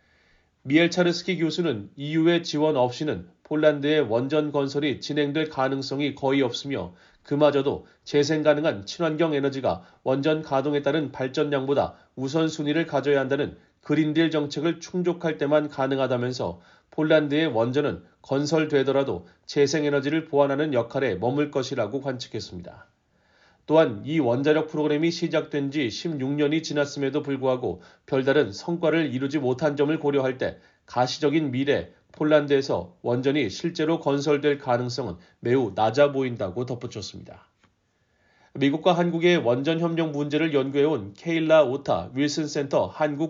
N: 미엘차르스키 교수는 EU의 지원 없이는 폴란드의 원전 건설이 진행될 가능성이 거의 없으며 그마저도 재생 가능한 친환경 에너지가 원전 가동에 따른 발전량보다 우선순위를 가져야 한다는 그린딜 정책을 충족할 때만 가능하다면서 폴란드의 원전은 건설되더라도 재생에너지를 보완하는 역할에 머물 것이라고 관측했습니다. 또한 이 원자력 프로그램이 시작된 지 16년이 지났음에도 불구하고 별다른 성과를 이루지 못한 점을 고려할 때 가시적인 미래 폴란드에서 원전이 실제로 건설될 가능성은 매우 낮아 보인다고 덧붙였습니다. 미국과 한국의 원전 협력 문제를 연구해온 케일라 오타 윌슨 센터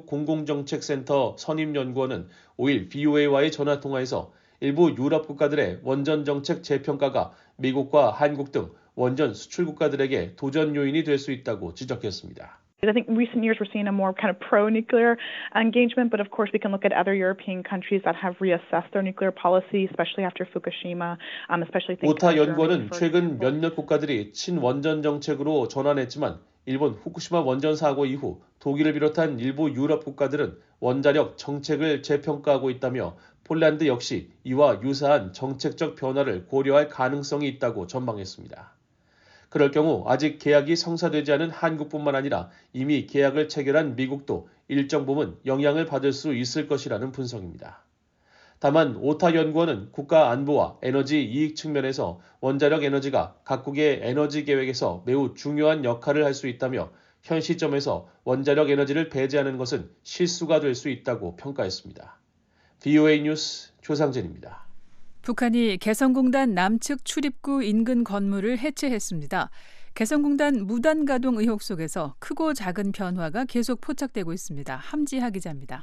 N: 한국공공정책센터 선임연구원은 5일 VOA와의 전화통화에서 일부 유럽 국가들의 원전 정책 재평가가 미국과 한국 등 원전 수출 국가들에게 도전 요인이 될 수 있다고 지적했습니다.
O: I think in recent years we're seeing a more kind of pro-nuclear engagement, but of course we can look at other European countries that have reassessed their nuclear policy, especially after Fukushima, especially thinking
N: 오타
O: about
N: 연구원은
O: Germany, for
N: 최근
O: example.
N: 몇몇 국가들이 친원전 정책으로 전환했지만 일본 후쿠시마 원전 사고 이후 독일을 비롯한 일부 유럽 국가들은 원자력 정책을 재평가하고 있다며 폴란드 역시 이와 유사한 정책적 변화를 고려할 가능성이 있다고 전망했습니다. 그럴 경우 아직 계약이 성사되지 않은 한국뿐만 아니라 이미 계약을 체결한 미국도 일정 부분 영향을 받을 수 있을 것이라는 분석입니다. 다만 오타 연구원은 국가 안보와 에너지 이익 측면에서 원자력 에너지가 각국의 에너지 계획에서 매우 중요한 역할을 할 수 있다며 현 시점에서 원자력 에너지를 배제하는 것은 실수가 될 수 있다고 평가했습니다. VOA 뉴스 조상진입니다.
B: 북한이 개성공단 남측 출입구 인근 건물을 해체했습니다. 개성공단 무단 가동 의혹 속에서 크고 작은 변화가 계속 포착되고 있습니다. 함지하 기자입니다.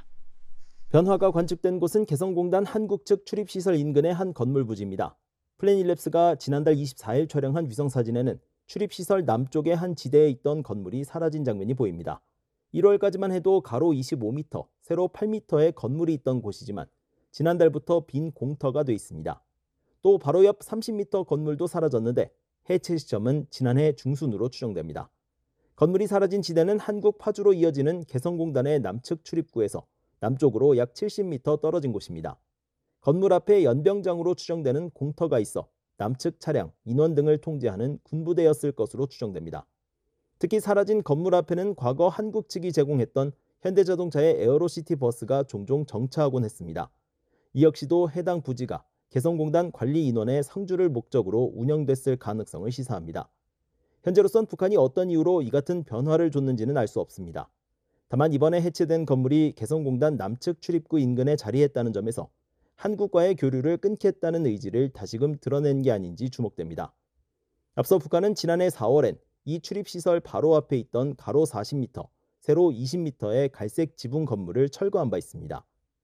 M: 변화가 관측된 곳은 개성공단 한국 측 출입시설 인근의 한 건물 부지입니다. 플래닛랩스가 지난달 24일 촬영한 위성사진에는 출입시설 남쪽의 한 지대에 있던 건물이 사라진 장면이 보입니다. 1월까지만 해도 가로 25m, 세로 8m의 건물이 있던 곳이지만 지난달부터 빈 공터가 돼 있습니다. 또 바로 옆 30m 건물도 사라졌는데 해체 시점은 지난해 중순으로 추정됩니다. 건물이 사라진 지대는 한국 파주로 이어지는 개성공단의 남측 출입구에서 남쪽으로 약 70m 떨어진 곳입니다. 건물 앞에 연병장으로 추정되는 공터가 있어 남측 차량, 인원 등을 통제하는 군부대였을 것으로 추정됩니다. 특히 사라진 건물 앞에는 과거 한국 측이 제공했던 현대자동차의 에어로시티 버스가 종종 정차하곤 했습니다. 이 역시도 해당 부지가 개성공단 관리 인원의 상주를 목적으로 운영됐을 가능성을 시사합니다. 현재로선 북한이 어떤 이유로 이 같은 변화를 줬는지는 알 수 없습니다. 다만 이번에 해체된 건물이 개성공단 남측 출입구 인근에 자리했다는 점에서 한국과의 교류를 끊겠다는 의지를 다시금 드러낸 게 아닌지 주목됩니다. 앞서 북한은 지난해 4월엔 이 출입시설 바로 앞에 있던 가로 40m, 세로 20m의 갈색 지붕 건물을 철거한 바 있습니다.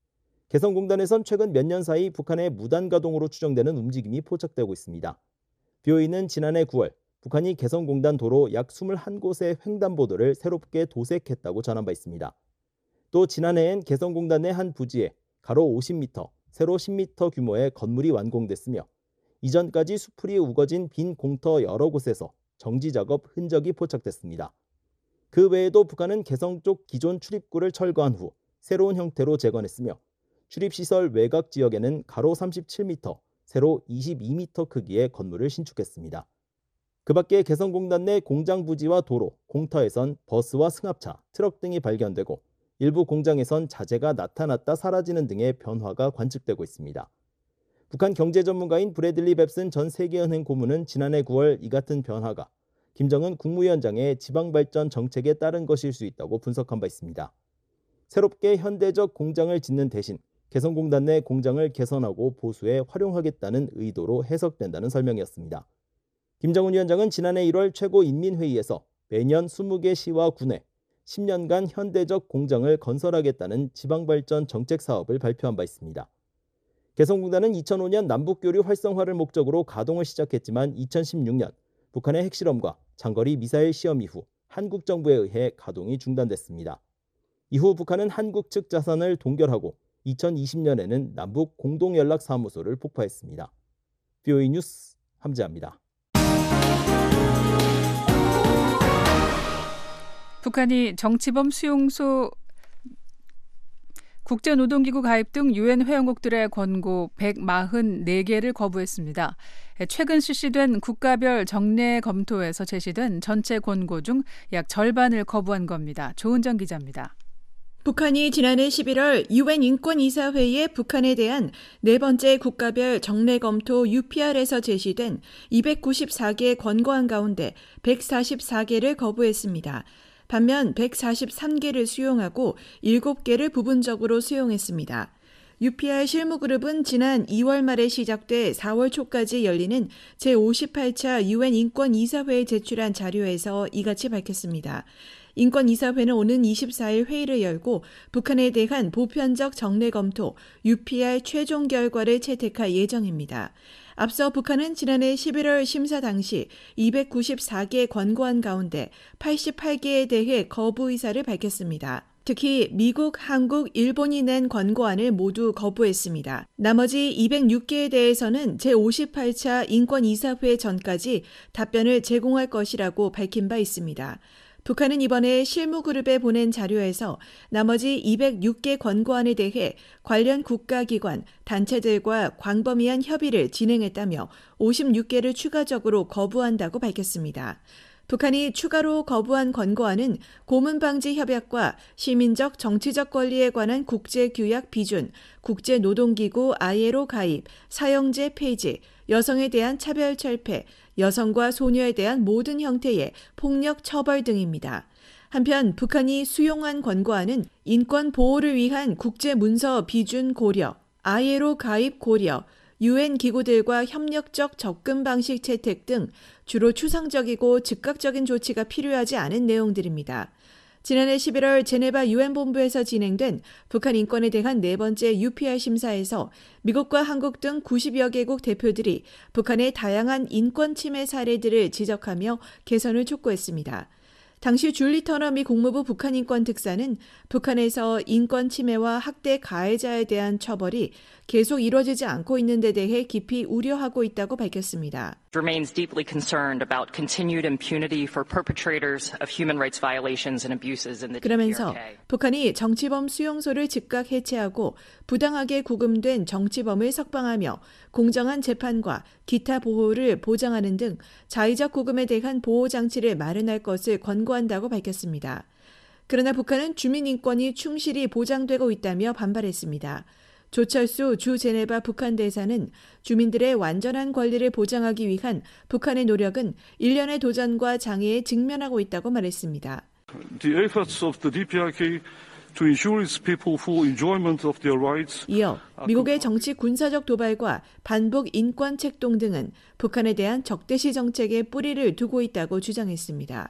M: 개성공단에선 최근 몇 년 사이 북한의 무단 가동으로 추정되는 움직임이 포착되고 있습니다. BOE는 지난해 9월 북한이 개성공단 도로 약 21곳의 횡단보도를 새롭게 도색했다고 전한 바 있습니다. 또 지난해엔 개성공단 내 한 부지에 가로 50m, 세로 10m 규모의 건물이 완공됐으며 이전까지 수풀이 우거진 빈 공터 여러 곳에서 정지 작업 흔적이 포착됐습니다. 그 외에도 북한은 개성 쪽 기존 출입구를 철거한 후 새로운 형태로 재건했으며 출입시설 외곽 지역에는 가로 37m, 세로 22m 크기의 건물을 신축했습니다. 그 밖에 개성공단 내 공장 부지와 도로, 공터에선 버스와 승합차, 트럭 등이 발견되고 일부 공장에선 자재가 나타났다 사라지는 등의 변화가 관측되고 있습니다. 북한 경제 전문가인 브래들리 뱁슨 전 세계은행 고문은 지난해 9월 이 같은 변화가 김정은 국무위원장의 지방발전 정책에 따른 것일 수 있다고 분석한 바 있습니다. 새롭게 현대적 공장을 짓는 대신 개성공단 내 공장을 개선하고 보수에 활용하겠다는 의도로 해석된다는 설명이었습니다. 김정은 위원장은 지난해 1월 최고인민회의에서 매년 20개 시와 군에 10년간 현대적 공장을 건설하겠다는 지방발전 정책 사업을 발표한 바 있습니다. 개성공단은 2005년 남북교류 활성화를 목적으로 가동을 시작했지만 2016년 북한의 핵실험과 장거리 미사일 시험 이후 한국 정부에 의해 가동이 중단됐습니다. 이후 북한은 한국 측 자산을 동결하고 2020년에는 남북 공동연락사무소를 폭파했습니다. BOE 뉴스 함재합니다.
B: 북한이 정치범 수용소 국제노동기구 가입 등 유엔 회원국들의 권고 144개를 거부했습니다. 최근 실시된 국가별 정례 검토에서 제시된 전체 권고 중 약 절반을 거부한 겁니다. 조은정 기자입니다.
P: 북한이 지난해 11월 유엔 인권이사회에 북한에 대한 네 번째 국가별 정례 검토 UPR에서 제시된 294개 권고안 가운데 144개를 거부했습니다. 반면 143개를 수용하고 7개를 부분적으로 수용했습니다. UPR 실무그룹은 지난 2월 말에 시작돼 4월 초까지 열리는 제58차 유엔 인권이사회에 제출한 자료에서 이같이 밝혔습니다. 인권이사회는 오는 24일 회의를 열고 북한에 대한 보편적 정례 검토 UPR 최종 결과를 채택할 예정입니다. 앞서 북한은 지난해 11월 심사 당시 294개 권고안 가운데 88개에 대해 거부 의사를 밝혔습니다. 특히 미국, 한국, 일본이 낸 권고안을 모두 거부했습니다. 나머지 206개에 대해서는 제58차 인권이사회 전까지 답변을 제공할 것이라고 밝힌 바 있습니다. 북한은 이번에 실무그룹에 보낸 자료에서 나머지 206개 권고안에 대해 관련 국가기관, 단체들과 광범위한 협의를 진행했다며 56개를 추가적으로 거부한다고 밝혔습니다. 북한이 추가로 거부한 권고안은 고문방지협약과 시민적 정치적 권리에 관한 국제규약 비준, 국제노동기구 ILO 가입, 사형제 폐지, 여성에 대한 차별 철폐, 여성과 소녀에 대한 모든 형태의 폭력 처벌 등입니다. 한편 북한이 수용한 권고안은 인권 보호를 위한 국제문서 비준 고려, ILO 가입 고려, UN 기구들과 협력적 접근 방식 채택 등 주로 추상적이고 즉각적인 조치가 필요하지 않은 내용들입니다. 지난해 11월 제네바 유엔 본부에서 진행된 북한 인권에 대한 네 번째 UPR 심사에서 미국과 한국 등 90여 개국 대표들이 북한의 다양한 인권 침해 사례들을 지적하며 개선을 촉구했습니다. 당시 줄리 터너 미 국무부 북한 인권 특사는 북한에서 인권 침해와 학대 가해자에 대한 처벌이 계속 이루어지지 않고 있는 데 대해 깊이 우려하고 있다고 밝혔습니다.
Q: remains deeply concerned about continued impunity for perpetrators of human rights violations and abuses in the
P: 그러면서
Q: DPRK.
P: 북한이 정치범 수용소를 즉각 해체하고 부당하게 구금된 정치범을 석방하며 공정한 재판과 기타 보호를 보장하는 등 자의적 구금에 대한 보호 장치를 마련할 것을 권고한다고 밝혔습니다. 그러나 북한은 주민 인권이 충실히 보장되고 있다며 반발했습니다. 조철수 주 제네바 북한 대사는 주민들의 완전한 권리를 보장하기 위한 북한의 노력은 일련의 도전과 장애에 직면하고 있다고 말했습니다.
R: The efforts of the DPRK to ensure its people full enjoyment of their rights.
P: 이어 미국의 정치 군사적 도발과 반복 인권 책동 등은 북한에 대한 적대시 정책에 뿌리를 두고 있다고 주장했습니다.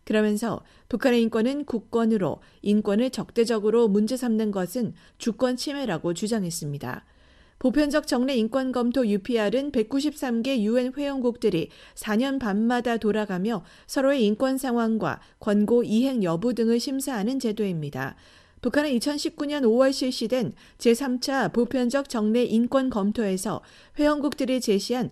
P: 그러면서 북한의 인권은 국권으로 인권을 적대적으로 문제 삼는 것은 주권 침해라고 주장했습니다. 보편적 정례 인권 검토 UPR은 193개 UN 회원국들이 4년 반마다 돌아가며 서로의 인권 상황과 권고 이행 여부 등을 심사하는 제도입니다. 북한은 2019년 5월 실시된 제3차 보편적 정례 인권 검토에서 회원국들이 제시한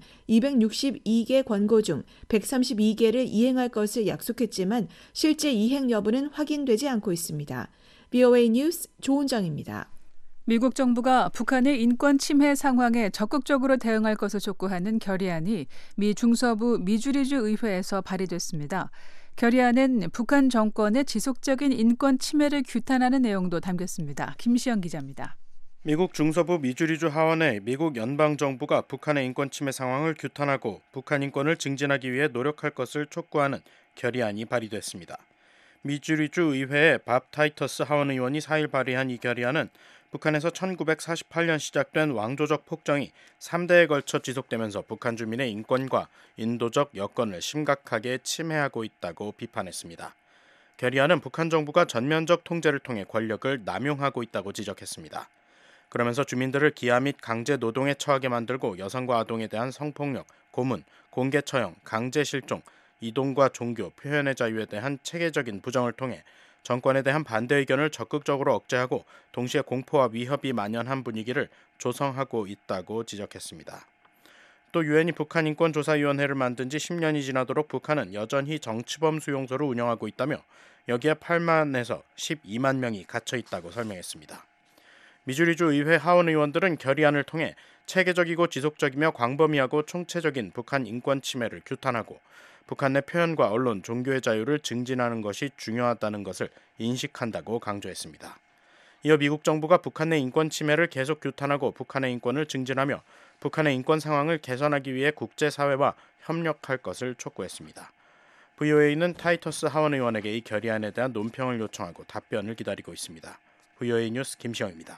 P: 262개 권고 중 132개를 이행할 것을 약속했지만 실제 이행 여부는 확인되지 않고 있습니다. VOA 뉴스 조은정입니다.
B: 미국 정부가 북한의 인권 침해 상황에 적극적으로 대응할 것을 촉구하는 결의안이 미 중서부 미주리주 의회에서 발의됐습니다. 결의안은 북한 정권의 지속적인 인권 침해를 규탄하는 내용도 담겼습니다. 김시영 기자입니다.
S: 미국 중서부 미주리주 하원에 미국 연방정부가 북한의 인권 침해 상황을 규탄하고 북한 인권을 증진하기 위해 노력할 것을 촉구하는 결의안이 발의됐습니다. 미주리주 의회의 밥 타이터스 하원 의원이 4일 발의한 이 결의안은 북한에서 1948년 시작된 왕조적 폭정이 3대에 걸쳐 지속되면서 북한 주민의 인권과 인도적 여건을 심각하게 침해하고 있다고 비판했습니다. 결의안은 북한 정부가 전면적 통제를 통해 권력을 남용하고 있다고 지적했습니다. 그러면서 주민들을 기아 및 강제 노동에 처하게 만들고 여성과 아동에 대한 성폭력, 고문, 공개 처형, 강제 실종, 이동과 종교, 표현의 자유에 대한 체계적인 부정을 통해 정권에 대한 반대 의견을 적극적으로 억제하고 동시에 공포와 위협이 만연한 분위기를 조성하고 있다고 지적했습니다. 또 유엔이 북한 인권조사위원회를 만든 지 10년이 지나도록 북한은 여전히 정치범 수용소를 운영하고 있다며 여기에 8만에서 12만 명이 갇혀 있다고 설명했습니다. 미주리주 의회 하원 의원들은 결의안을 통해 체계적이고 지속적이며 광범위하고 총체적인 북한 인권 침해를 규탄하고 북한 내 표현과 언론, 종교의 자유를 증진하는 것이 중요하다는 것을 인식한다고 강조했습니다. 이어 미국 정부가 북한 내 인권 침해를 계속 규탄하고 북한의 인권을 증진하며 북한의 인권 상황을 개선하기 위해 국제사회와 협력할 것을 촉구했습니다. VOA는 타이터스 하원 의원에게 이 결의안에 대한 논평을 요청하고 답변을 기다리고 있습니다. VOA 뉴스 김시영입니다.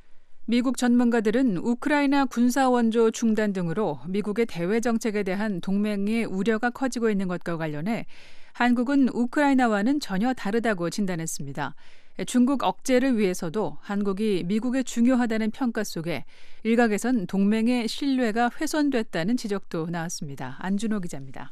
B: 미국 전문가들은 우크라이나 군사 원조 중단 등으로 미국의 대외 정책에 대한 동맹의 우려가 커지고 있는 것과 관련해 한국은 우크라이나와는 전혀 다르다고 진단했습니다. 중국 억제를 위해서도 한국이 미국에 중요하다는 평가 속에 일각에선 동맹의 신뢰가 훼손됐다는 지적도 나왔습니다. 안준호 기자입니다.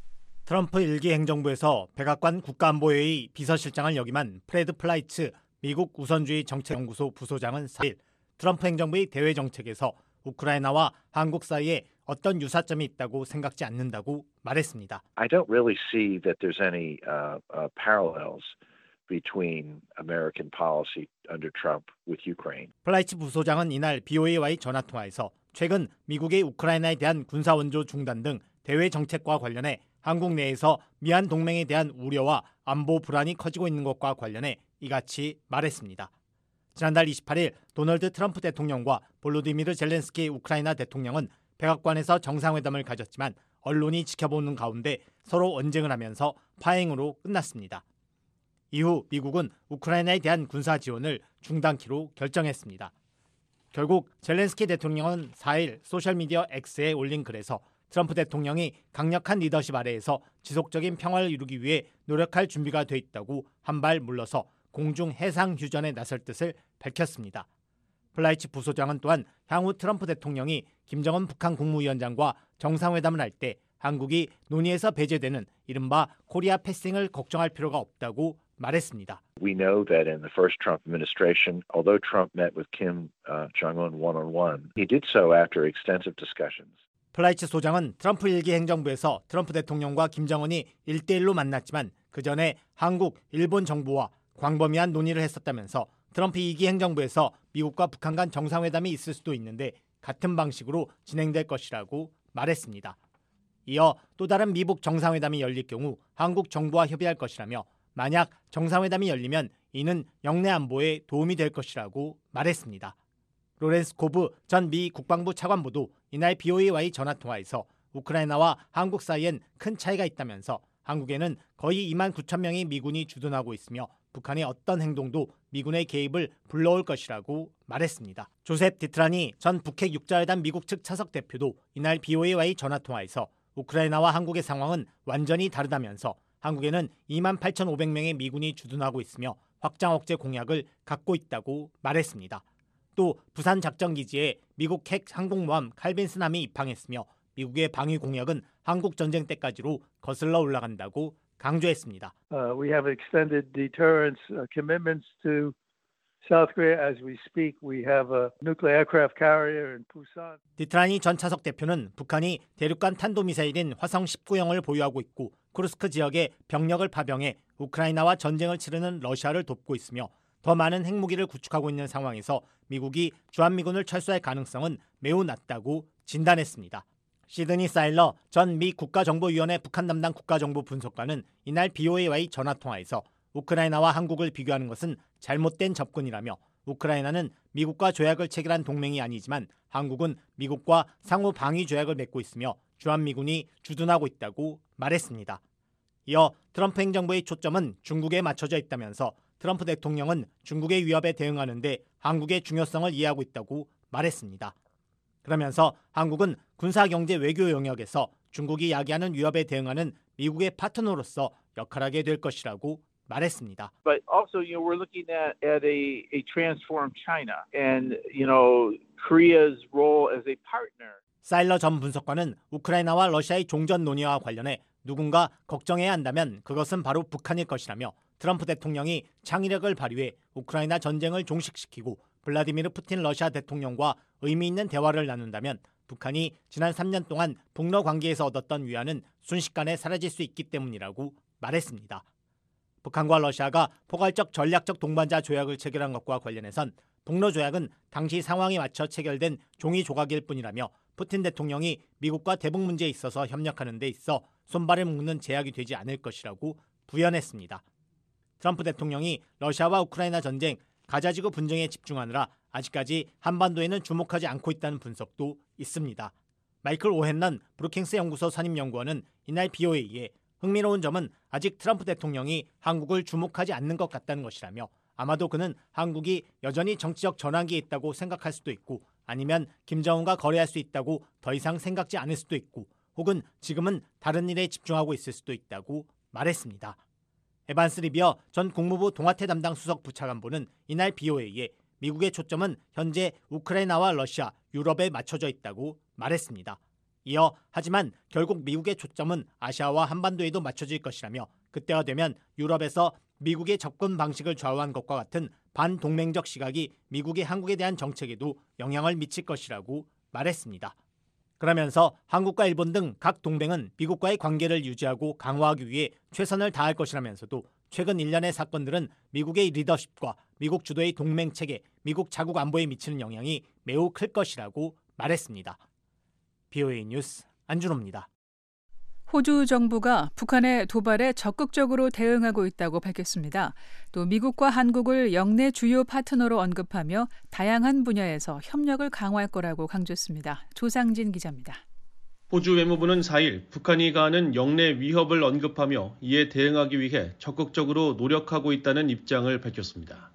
T: 트럼프 1기 행정부에서 백악관 국가안보회의 비서실장을 역임한 프레드 플라이츠 미국 우선주의 정책연구소 부소장은 4일 트럼프 행정부의 대외 정책에서 우크라이나와 한국 사이에 어떤 유사점이 있다고 생각지 않는다고 말했습니다.
U: I don't really see that there's any parallels between American policy under Trump with Ukraine.
T: 플라이츠 부소장은 이날 BOA와의 전화통화에서 최근 미국의 우크라이나에 대한 군사 원조 중단 등 대외 정책과 관련해 한국 내에서 미한 동맹에 대한 우려와 안보 불안이 커지고 있는 것과 관련해 이같이 말했습니다. 지난달 28일 도널드 트럼프 대통령과 볼로디미르 젤렌스키 우크라이나 대통령은 백악관에서 정상회담을 가졌지만 언론이 지켜보는 가운데 서로 언쟁을 하면서 파행으로 끝났습니다. 이후 미국은 우크라이나에 대한 군사 지원을 중단키로 결정했습니다. 결국 젤렌스키 대통령은 4일 소셜미디어 X에 올린 글에서 트럼프 대통령이 강력한 리더십 아래에서 지속적인 평화를 이루기 위해 노력할 준비가 돼 있다고 한 발 물러서 공중 해상 휴전에 나설 뜻을 밝혔습니다. 플라이츠 부소장은 또한 향후 트럼프 대통령이 김정은 북한 국무위원장과 정상회담을 할 때 한국이 논의에서 배제되는 이른바 코리아 패싱을 걱정할 필요가 없다고 말했습니다.
U: We know that in the first Trump administration, although Trump met with Kim Jong-un one-on-one, he did so after extensive discussions.
T: 플라이츠 소장은 트럼프 1기 행정부에서 트럼프 대통령과 김정은이 1대1로 만났지만 그 전에 한국, 일본 정부와 광범위한 논의를 했었다면서 트럼프 2기 행정부에서 미국과 북한 간 정상회담이 있을 수도 있는데 같은 방식으로 진행될 것이라고 말했습니다. 이어 또 다른 미북 정상회담이 열릴 경우 한국 정부와 협의할 것이라며 만약 정상회담이 열리면 이는 영내 안보에 도움이 될 것이라고 말했습니다. 로렌스 코브 전 미 국방부 차관보도 이날 BOA와의 전화통화에서 우크라이나와 한국 사이엔 큰 차이가 있다면서 한국에는 거의 2만 9천 명의 미군이 주둔하고 있으며 북한의 어떤 행동도 미군의 개입을 불러올 것이라고 말했습니다. 조셉 디트라니 전 북핵 육자회담 미국 측 차석 대표도 이날 BOA와의 전화통화에서 우크라이나와 한국의 상황은 완전히 다르다면서 한국에는 28,500명의 미군이 주둔하고 있으며 확장 억제 공약을 갖고 있다고 말했습니다. 또 부산 작전기지에 미국 핵 항공모함 칼빈스함이 입항했으며 미국의 방위 공약은 한국 전쟁 때까지로 거슬러 올라간다고 강조했습니다.
E: We have extended deterrence commitments to South Korea as we speak. We have a nuclear aircraft carrier in Busan.
T: 디트라니 전 차석 대표는 북한이 대륙간 탄도미사일인 화성 19형을 보유하고 있고 쿠르스크 지역에 병력을 파병해 우크라이나와 전쟁을 치르는 러시아를 돕고 있으며 더 많은 핵무기를 구축하고 있는 상황에서 미국이 주한미군을 철수할 가능성은 매우 낮다고 진단했습니다. 시드니 사일러 전 미 국가정보위원회 북한 담당 국가정보 분석관은 이날 BOA와의 전화통화에서 우크라이나와 한국을 비교하는 것은 잘못된 접근이라며 우크라이나는 미국과 조약을 체결한 동맹이 아니지만 한국은 미국과 상호 방위 조약을 맺고 있으며 주한미군이 주둔하고 있다고 말했습니다. 이어 트럼프 행정부의 초점은 중국에 맞춰져 있다면서 트럼프 대통령은 중국의 위협에 대응하는 데 한국의 중요성을 이해하고 있다고 말했습니다. 그러면서 한국은 군사, 경제, 외교 영역에서 중국이 야기하는 위협에 대응하는 미국의 파트너로서 역할하게 될 것이라고 말했습니다.
V: But also, we're looking at a transformed China and, Korea's role as a partner.
T: 사일러 전 분석관은 우크라이나와 러시아의 종전 논의와 관련해 누군가 걱정해야 한다면 그것은 바로 북한일 것이라며 트럼프 대통령이 창의력을 발휘해 우크라이나 전쟁을 종식시키고 블라디미르 푸틴 러시아 대통령과 의미 있는 대화를 나눈다면 북한이 지난 3년 동안 북러 관계에서 얻었던 위안은 순식간에 사라질 수 있기 때문이라고 말했습니다. 북한과 러시아가 포괄적 전략적 동반자 조약을 체결한 것과 관련해선 북러 조약은 당시 상황에 맞춰 체결된 종이 조각일 뿐이라며 푸틴 대통령이 미국과 대북 문제에 있어서 협력하는 데 있어 손발을 묶는 제약이 되지 않을 것이라고 부연했습니다. 트럼프 대통령이 러시아와 우크라이나 전쟁, 가자지구 분쟁에 집중하느라 아직까지 한반도에는 주목하지 않고 있다는 분석도 있습니다. 마이클 오헨런 브루킹스 연구소 선임연구원은 이날 BOA에 흥미로운 점은 아직 트럼프 대통령이 한국을 주목하지 않는 것 같다는 것이라며 아마도 그는 한국이 여전히 정치적 전환기에 있다고 생각할 수도 있고 아니면 김정은과 거래할 수 있다고 더 이상 생각지 않을 수도 있고 혹은 지금은 다른 일에 집중하고 있을 수도 있다고 말했습니다. 에반스 리비어 전 국무부 동아태 담당 수석 부차관보는 이날 BOA에 미국의 초점은 현재 우크라이나와 러시아, 유럽에 맞춰져 있다고 말했습니다. 이어 하지만 결국 미국의 초점은 아시아와 한반도에도 맞춰질 것이라며 그때가 되면 유럽에서 미국의 접근 방식을 좌우한 것과 같은 반동맹적 시각이 미국의 한국에 대한 정책에도 영향을 미칠 것이라고 말했습니다. 그러면서 한국과 일본 등 각 동맹은 미국과의 관계를 유지하고 강화하기 위해 최선을 다할 것이라면서도 최근 일련의 사건들은 미국의 리더십과 미국 주도의 동맹체계, 미국 자국 안보에 미치는 영향이 매우 클 것이라고 말했습니다. BOA 뉴스 안준호입니다.
B: 호주 정부가 북한의 도발에 적극적으로 대응하고 있다고 밝혔습니다. 또 미국과 한국을 영내 주요 파트너로 언급하며 다양한 분야에서 협력을 강화할 거라고 강조했습니다. 조상진 기자입니다.
N: 호주 외무부는 4일 북한이 가하는 영내 위협을 언급하며 이에 대응하기 위해 적극적으로 노력하고 있다는 입장을 밝혔습니다.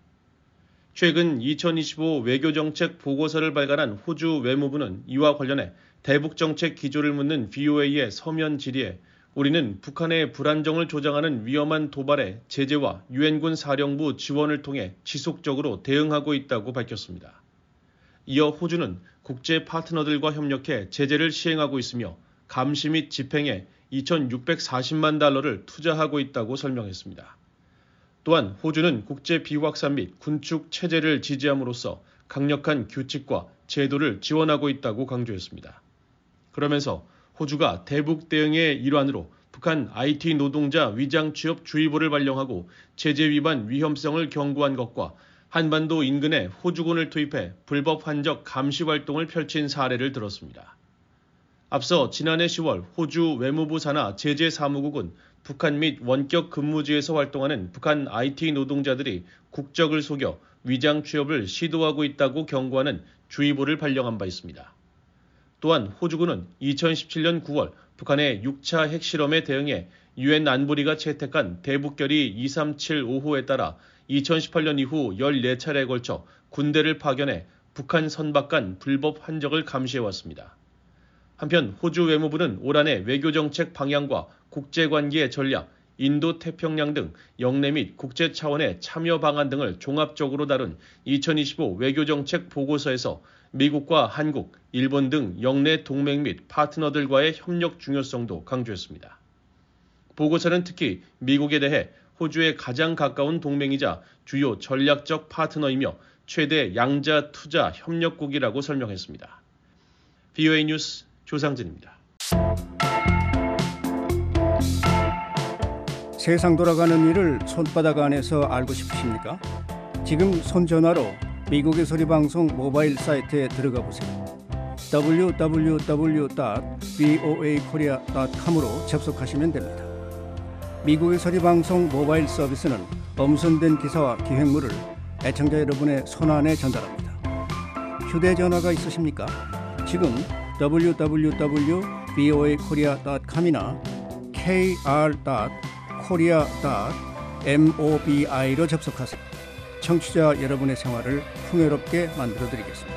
N: 최근 2025 외교정책 보고서를 발간한 호주 외무부는 이와 관련해 대북정책 기조를 묻는 BOA의 서면 질의에 우리는 북한의 불안정을 조장하는 위험한 도발에 제재와 유엔군 사령부 지원을 통해 지속적으로 대응하고 있다고 밝혔습니다. 이어 호주는 국제 파트너들과 협력해 제재를 시행하고 있으며 감시 및 집행에 2,640만 달러를 투자하고 있다고 설명했습니다. 또한 호주는 국제 비확산 및 군축 체제를 지지함으로써 강력한 규칙과 제도를 지원하고 있다고 강조했습니다. 그러면서 호주가 대북 대응의 일환으로 북한 IT 노동자 위장 취업 주의보를 발령하고 제재 위반 위험성을 경고한 것과 한반도 인근에 호주군을 투입해 불법 환적 감시 활동을 펼친 사례를 들었습니다. 앞서 지난해 10월 호주 외무부 산하 제재사무국은 북한 및 원격 근무지에서 활동하는 북한 IT 노동자들이 국적을 속여 위장 취업을 시도하고 있다고 경고하는 주의보를 발령한 바 있습니다. 또한 호주군은 2017년 9월 북한의 6차 핵실험에 대응해 유엔 안보리가 채택한 대북결의 2375호에 따라 2018년 이후 14차례에 걸쳐 군대를 파견해 북한 선박간 불법 환적을 감시해왔습니다. 한편 호주 외무부는 올 한해 외교정책 방향과 국제관계 전략, 인도-태평양 등 영내 및 국제 차원의 참여 방안 등을 종합적으로 다룬 2025 외교정책 보고서에서 미국과 한국, 일본 등 영내 동맹 및 파트너들과의 협력 중요성도 강조했습니다. 보고서는 특히 미국에 대해 호주의 가장 가까운 동맹이자 주요 전략적 파트너이며 최대 양자 투자 협력국이라고 설명했습니다. VOA 뉴스 조상진입니다.
F: 세상 돌아가는 일을 손바닥 안에서 알고 싶으십니까? 지금 손전화로 미국의 소리방송 모바일 사이트에 들어가 보세요. www.voakorea.com으로 접속하시면 됩니다. 미국의 소리방송 모바일 서비스는 엄선된 기사와 기획물을 애청자 여러분의 손안에 전달합니다. 휴대전화가 있으십니까? 지금 www.voakorea.com이나 kr.korea.mobi로 접속하세요. 청취자 여러분의 생활을 풍요롭게 만들어드리겠습니다.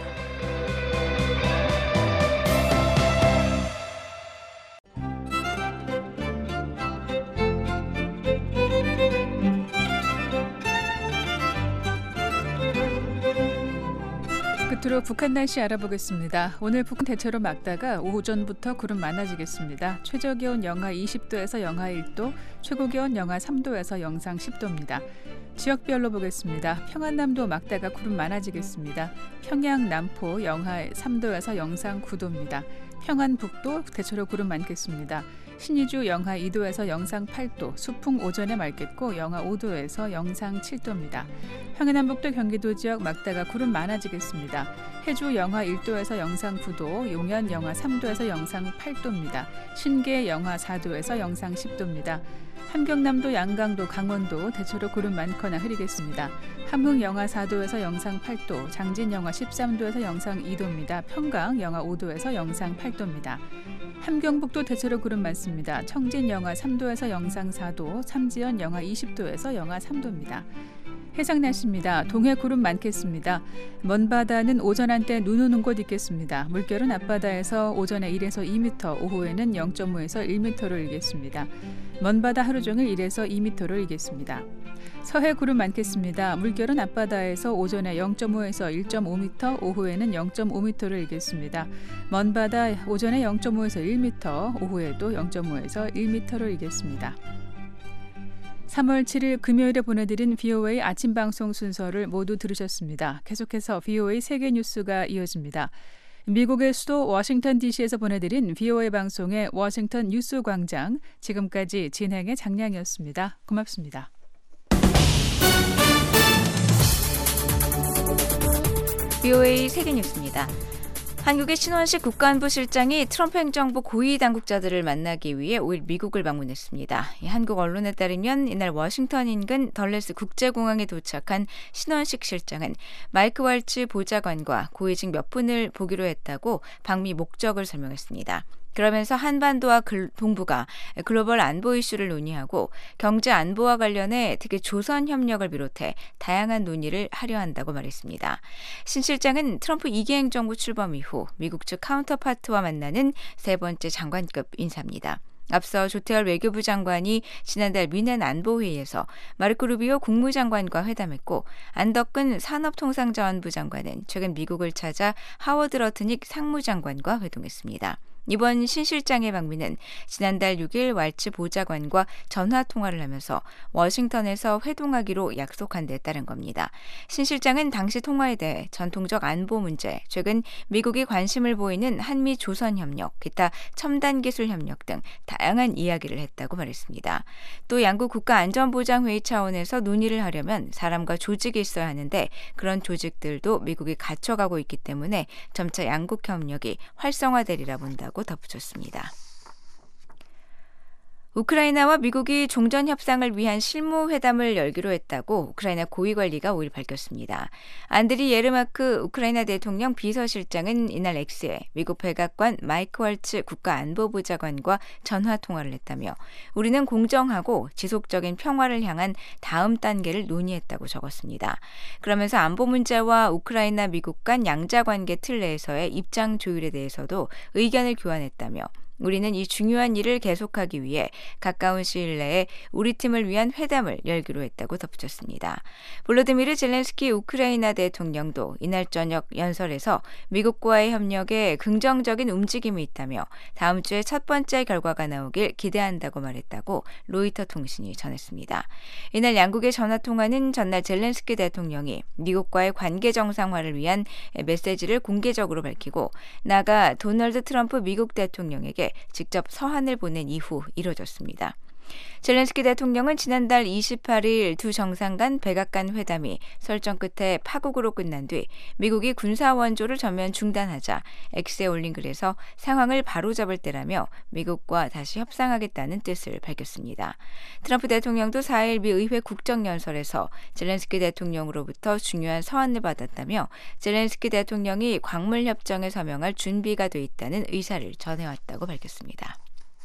B: 끝으로 북한 날씨 알아보겠습니다. 오늘 북한 대체로 맑다가 오전부터 구름 많아지겠습니다. 최저기온 영하 20도에서 영하 1도, 최고기온 영하 3도에서 영상 10도입니다. 지역별로 보겠습니다. 평안남도 맑다가 구름 많아지겠습니다. 평양 남포 영하 3도에서 영상 9도입니다. 평안북도 대체로 구름 많겠습니다. 신의주 영하 2도에서 영상 8도, 수풍 오전에 맑겠고 영하 5도에서 영상 7도입니다. 평해남북도 경기도 지역 맑다가 구름 많아지겠습니다. 해주 영하 1도에서 영상 9도, 용현 영하 3도에서 영상 8도입니다. 신계 영하 4도에서 영상 10도입니다. 함경남도, 양강도, 강원도 대체로 구름 많거나 흐리겠습니다. 함흥 영하 4도에서 영상 8도, 장진 영하 13도에서 영상 2도입니다. 평강 영하 5도에서 영상 8도입니다. 함경북도 대체로 구름 많습니다. 청진 영하 3도에서 영상 4도, 삼지연 영하 20도에서 영하 3도입니다. 해상 날씨입니다. 동해 구름 많겠습니다. 먼바다는 오전 한때 눈 오는 곳 있겠습니다. 물결은 앞바다에서 오전에 1에서 2m, 오후에는 0.5에서 1m를 일겠습니다. 먼바다 하루 종일 1에서 2m를 일겠습니다. 서해 구름 많겠습니다. 물결은 앞바다에서 오전에 0.5에서 1.5m, 오후에는 0.5m를 일겠습니다. 먼바다 오전에 0.5에서 1m, 오후에도 0.5에서 1m를 일겠습니다. 3월 7일 금요일에 보내드린 VOA 아침 방송 순서를 모두 들으셨습니다. 계속해서 VOA 세계 뉴스가 이어집니다. 미국의 수도 워싱턴 DC에서 보내드린 VOA 방송의 워싱턴 뉴스 광장, 지금까지 진행의 장량이었습니다. 고맙습니다.
A: VOA 세계 뉴스입니다. 한국의 신원식 국가안보실장이 트럼프 행정부 고위 당국자들을 만나기 위해 5일 미국을 방문했습니다. 한국 언론에 따르면 이날 워싱턴 인근 덜레스 국제공항에 도착한 신원식 실장은 마이크 왈츠 보좌관과 고위직 몇 분을 보기로 했다고 방미 목적을 설명했습니다. 그러면서 한반도와 동북아 글로벌 안보 이슈를 논의하고 경제 안보와 관련해 특히 조선 협력을 비롯해 다양한 논의를 하려 한다고 말했습니다. 신 실장은 트럼프 2기 행정부 출범 이후 미국 측 카운터파트와 만나는 세 번째 장관급 인사입니다. 앞서 조태열 외교부 장관이 지난달 미넨 안보회의에서 마르코 루비오 국무장관과 회담했고, 안덕근 산업통상자원부 장관은 최근 미국을 찾아 하워드 러트닉 상무장관과 회동했습니다. 이번 신 실장의 방미는 지난달 6일 왈츠 보좌관과 전화 통화를 하면서 워싱턴에서 회동하기로 약속한 데 따른 겁니다. 신 실장은 당시 통화에 대해 전통적 안보 문제, 최근 미국이 관심을 보이는 한미 조선 협력, 기타 첨단 기술 협력 등 다양한 이야기를 했다고 말했습니다. 또 양국 국가안전보장회의 차원에서 논의를 하려면 사람과 조직이 있어야 하는데 그런 조직들도 미국이 갖춰가고 있기 때문에 점차 양국 협력이 활성화되리라 본다고 덧붙였습니다. 우크라이나와 미국이 종전 협상을 위한 실무 회담을 열기로 했다고 우크라이나 고위관리가 5일 밝혔습니다. 안드리 예르마크 우크라이나 대통령 비서실장은 이날 X에 미국 백악관 마이크 왈츠 국가안보보좌관과 전화 통화를 했다며 우리는 공정하고 지속적인 평화를 향한 다음 단계를 논의했다고 적었습니다. 그러면서 안보 문제와 우크라이나 미국 간 양자관계 틀 내에서의 입장 조율에 대해서도 의견을 교환했다며 우리는 이 중요한 일을 계속하기 위해 가까운 시일 내에 우리 팀을 위한 회담을 열기로 했다고 덧붙였습니다. 볼로디미르 젤렌스키 우크라이나 대통령도 이날 저녁 연설에서 미국과의 협력에 긍정적인 움직임이 있다며 다음 주에 첫 번째 결과가 나오길 기대한다고 말했다고 로이터 통신이 전했습니다. 이날 양국의 전화통화는 전날 젤렌스키 대통령이 미국과의 관계 정상화를 위한 메시지를 공개적으로 밝히고 나아가 도널드 트럼프 미국 대통령에게 직접 서한을 보낸 이후 이뤄졌습니다. 젤렌스키 대통령은 지난달 28일 두 정상 간 백악관 회담이 설정 끝에 파국으로 끝난 뒤 미국이 군사 원조를 전면 중단하자 X에 올린 글에서 상황을 바로잡을 때라며 미국과 다시 협상하겠다는 뜻을 밝혔습니다. 트럼프 대통령도 4일 미 의회 국정연설에서 젤렌스키 대통령으로부터 중요한 서한을 받았다며 젤렌스키 대통령이 광물 협정에 서명할 준비가 돼 있다는 의사를 전해왔다고 밝혔습니다.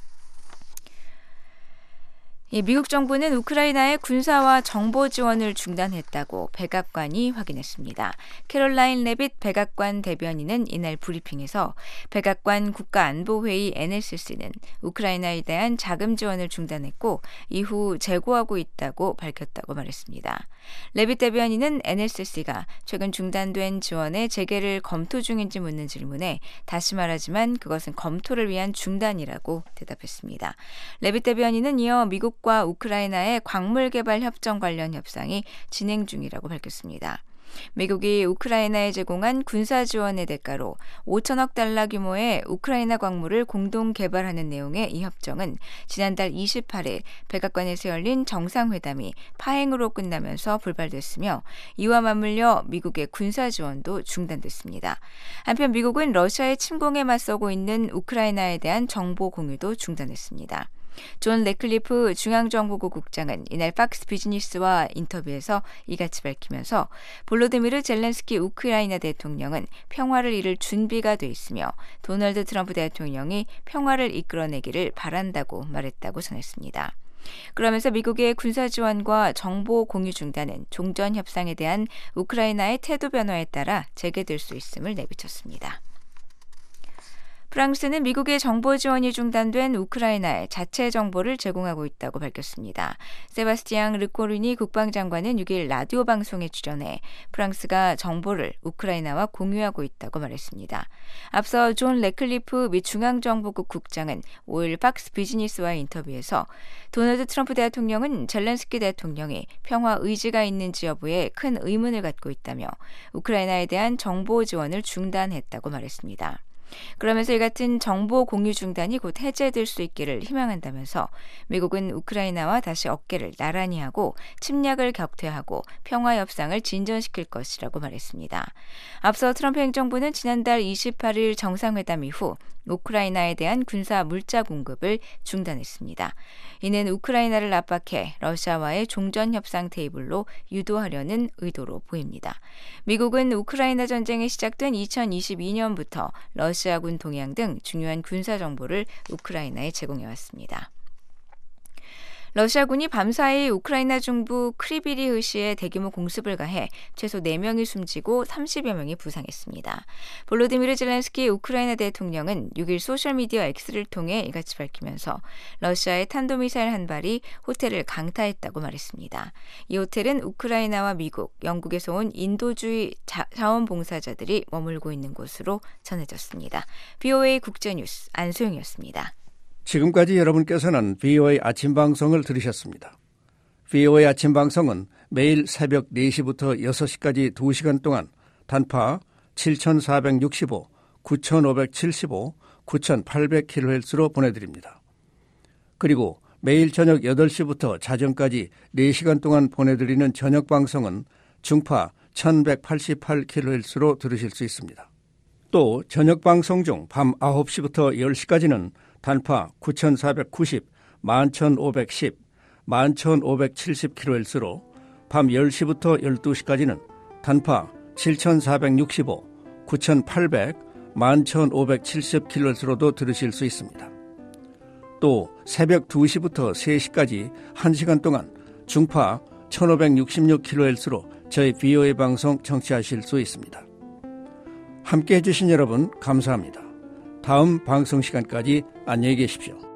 A: 미국 정부는 우크라이나의 군사와 정보 지원을 중단했다고 백악관이 확인했습니다. 캐롤라인 레빗 백악관 대변인은 이날 브리핑에서 백악관 국가안보회의 NSC는 우크라이나에 대한 자금 지원을 중단했고 이후 재고하고 있다고 밝혔다고 말했습니다. 레빗 대변인은 NSC가 최근 중단된 지원의 재개를 검토 중인지 묻는 질문에 다시 말하지만 그것은 검토를 위한 중단이라고 대답했습니다. 레빗 대변인은 이어 미국과 우크라이나의 광물 개발 협정 관련 협상이 진행 중이라고 밝혔습니다. 미국이 우크라이나에 제공한 군사 지원의 대가로 5천억 달러 규모의 우크라이나 광물을 공동 개발하는 내용의 이 협정은 지난달 28일 백악관에서 열린 정상회담이 파행으로 끝나면서 불발됐으며 이와 맞물려 미국의 군사 지원도 중단됐습니다. 한편 미국은 러시아의 침공에 맞서고 있는 우크라이나에 대한 정보 공유도 중단했습니다. 존 레클리프 중앙정보국 국장은 이날 팍스 비즈니스와 인터뷰에서 이같이 밝히면서 볼로디미르 젤렌스키 우크라이나 대통령은 평화를 이룰 준비가 돼 있으며 도널드 트럼프 대통령이 평화를 이끌어내기를 바란다고 말했다고 전했습니다. 그러면서 미국의 군사 지원과 정보 공유 중단은 종전 협상에 대한 우크라이나의 태도 변화에 따라 재개될 수 있음을 내비쳤습니다. 프랑스는 미국의 정보 지원이 중단된 우크라이나에 자체 정보를 제공하고 있다고 밝혔습니다. 세바스티앙 르코르니 국방장관은 6일 라디오 방송에 출연해 프랑스가 정보를 우크라이나와 공유하고 있다고 말했습니다. 앞서 존 레클리프 미 중앙정보국 국장은 5일 팍스 비즈니스와의 인터뷰에서 도널드 트럼프 대통령은 젤렌스키 대통령이 평화 의지가 있는지 여부에 큰 의문을 갖고 있다며 우크라이나에 대한 정보 지원을 중단했다고 말했습니다. 그러면서 이 같은 정보 공유 중단이 곧 해제될 수 있기를 희망한다면서 미국은 우크라이나와 다시 어깨를 나란히 하고 침략을 격퇴하고 평화 협상을 진전시킬 것이라고 말했습니다. 앞서 트럼프 행정부는 지난달 28일 정상회담 이후 우크라이나에 대한 군사 물자 공급을 중단했습니다. 이는 우크라이나를 압박해 러시아와의 종전 협상 테이블로 유도하려는 의도로 보입니다. 미국은 우크라이나 전쟁이 시작된 2022년부터 러시아군 동향 등 중요한 군사 정보를 우크라이나에 제공해왔습니다. 러시아군이 밤사이 우크라이나 중부 크리비리흐시에 대규모 공습을 가해 최소 4명이 숨지고 30여 명이 부상했습니다. 볼로디미르 젤렌스키 우크라이나 대통령은 6일 소셜미디어 X를 통해 이같이 밝히면서 러시아의 탄도미사일 한 발이 호텔을 강타했다고 말했습니다. 이 호텔은 우크라이나와 미국, 영국에서 온 인도주의 자원봉사자들이 머물고 있는 곳으로 전해졌습니다. BOA 국제뉴스 안소영이었습니다.
F: 지금까지 여러분께서는 VOA 아침 방송을 들으셨습니다. VOA 아침 방송은 매일 새벽 4시부터 6시까지 2시간 동안 단파 7465, 9575, 9800kHz로 보내드립니다. 그리고 매일 저녁 8시부터 자정까지 4시간 동안 보내드리는 저녁 방송은 중파 1188kHz로 들으실 수 있습니다. 또 저녁 방송 중 밤 9시부터 10시까지는 단파 9490, 11510, 11570kHz로 밤 10시부터 12시까지는 단파 7465, 9800, 11570kHz로도 들으실 수 있습니다. 또 새벽 2시부터 3시까지 1시간 동안 중파 1566kHz로 저희 VOA 방송 청취하실 수 있습니다. 함께해 주신 여러분 감사합니다. 다음 방송 시간까지 안녕히 계십시오.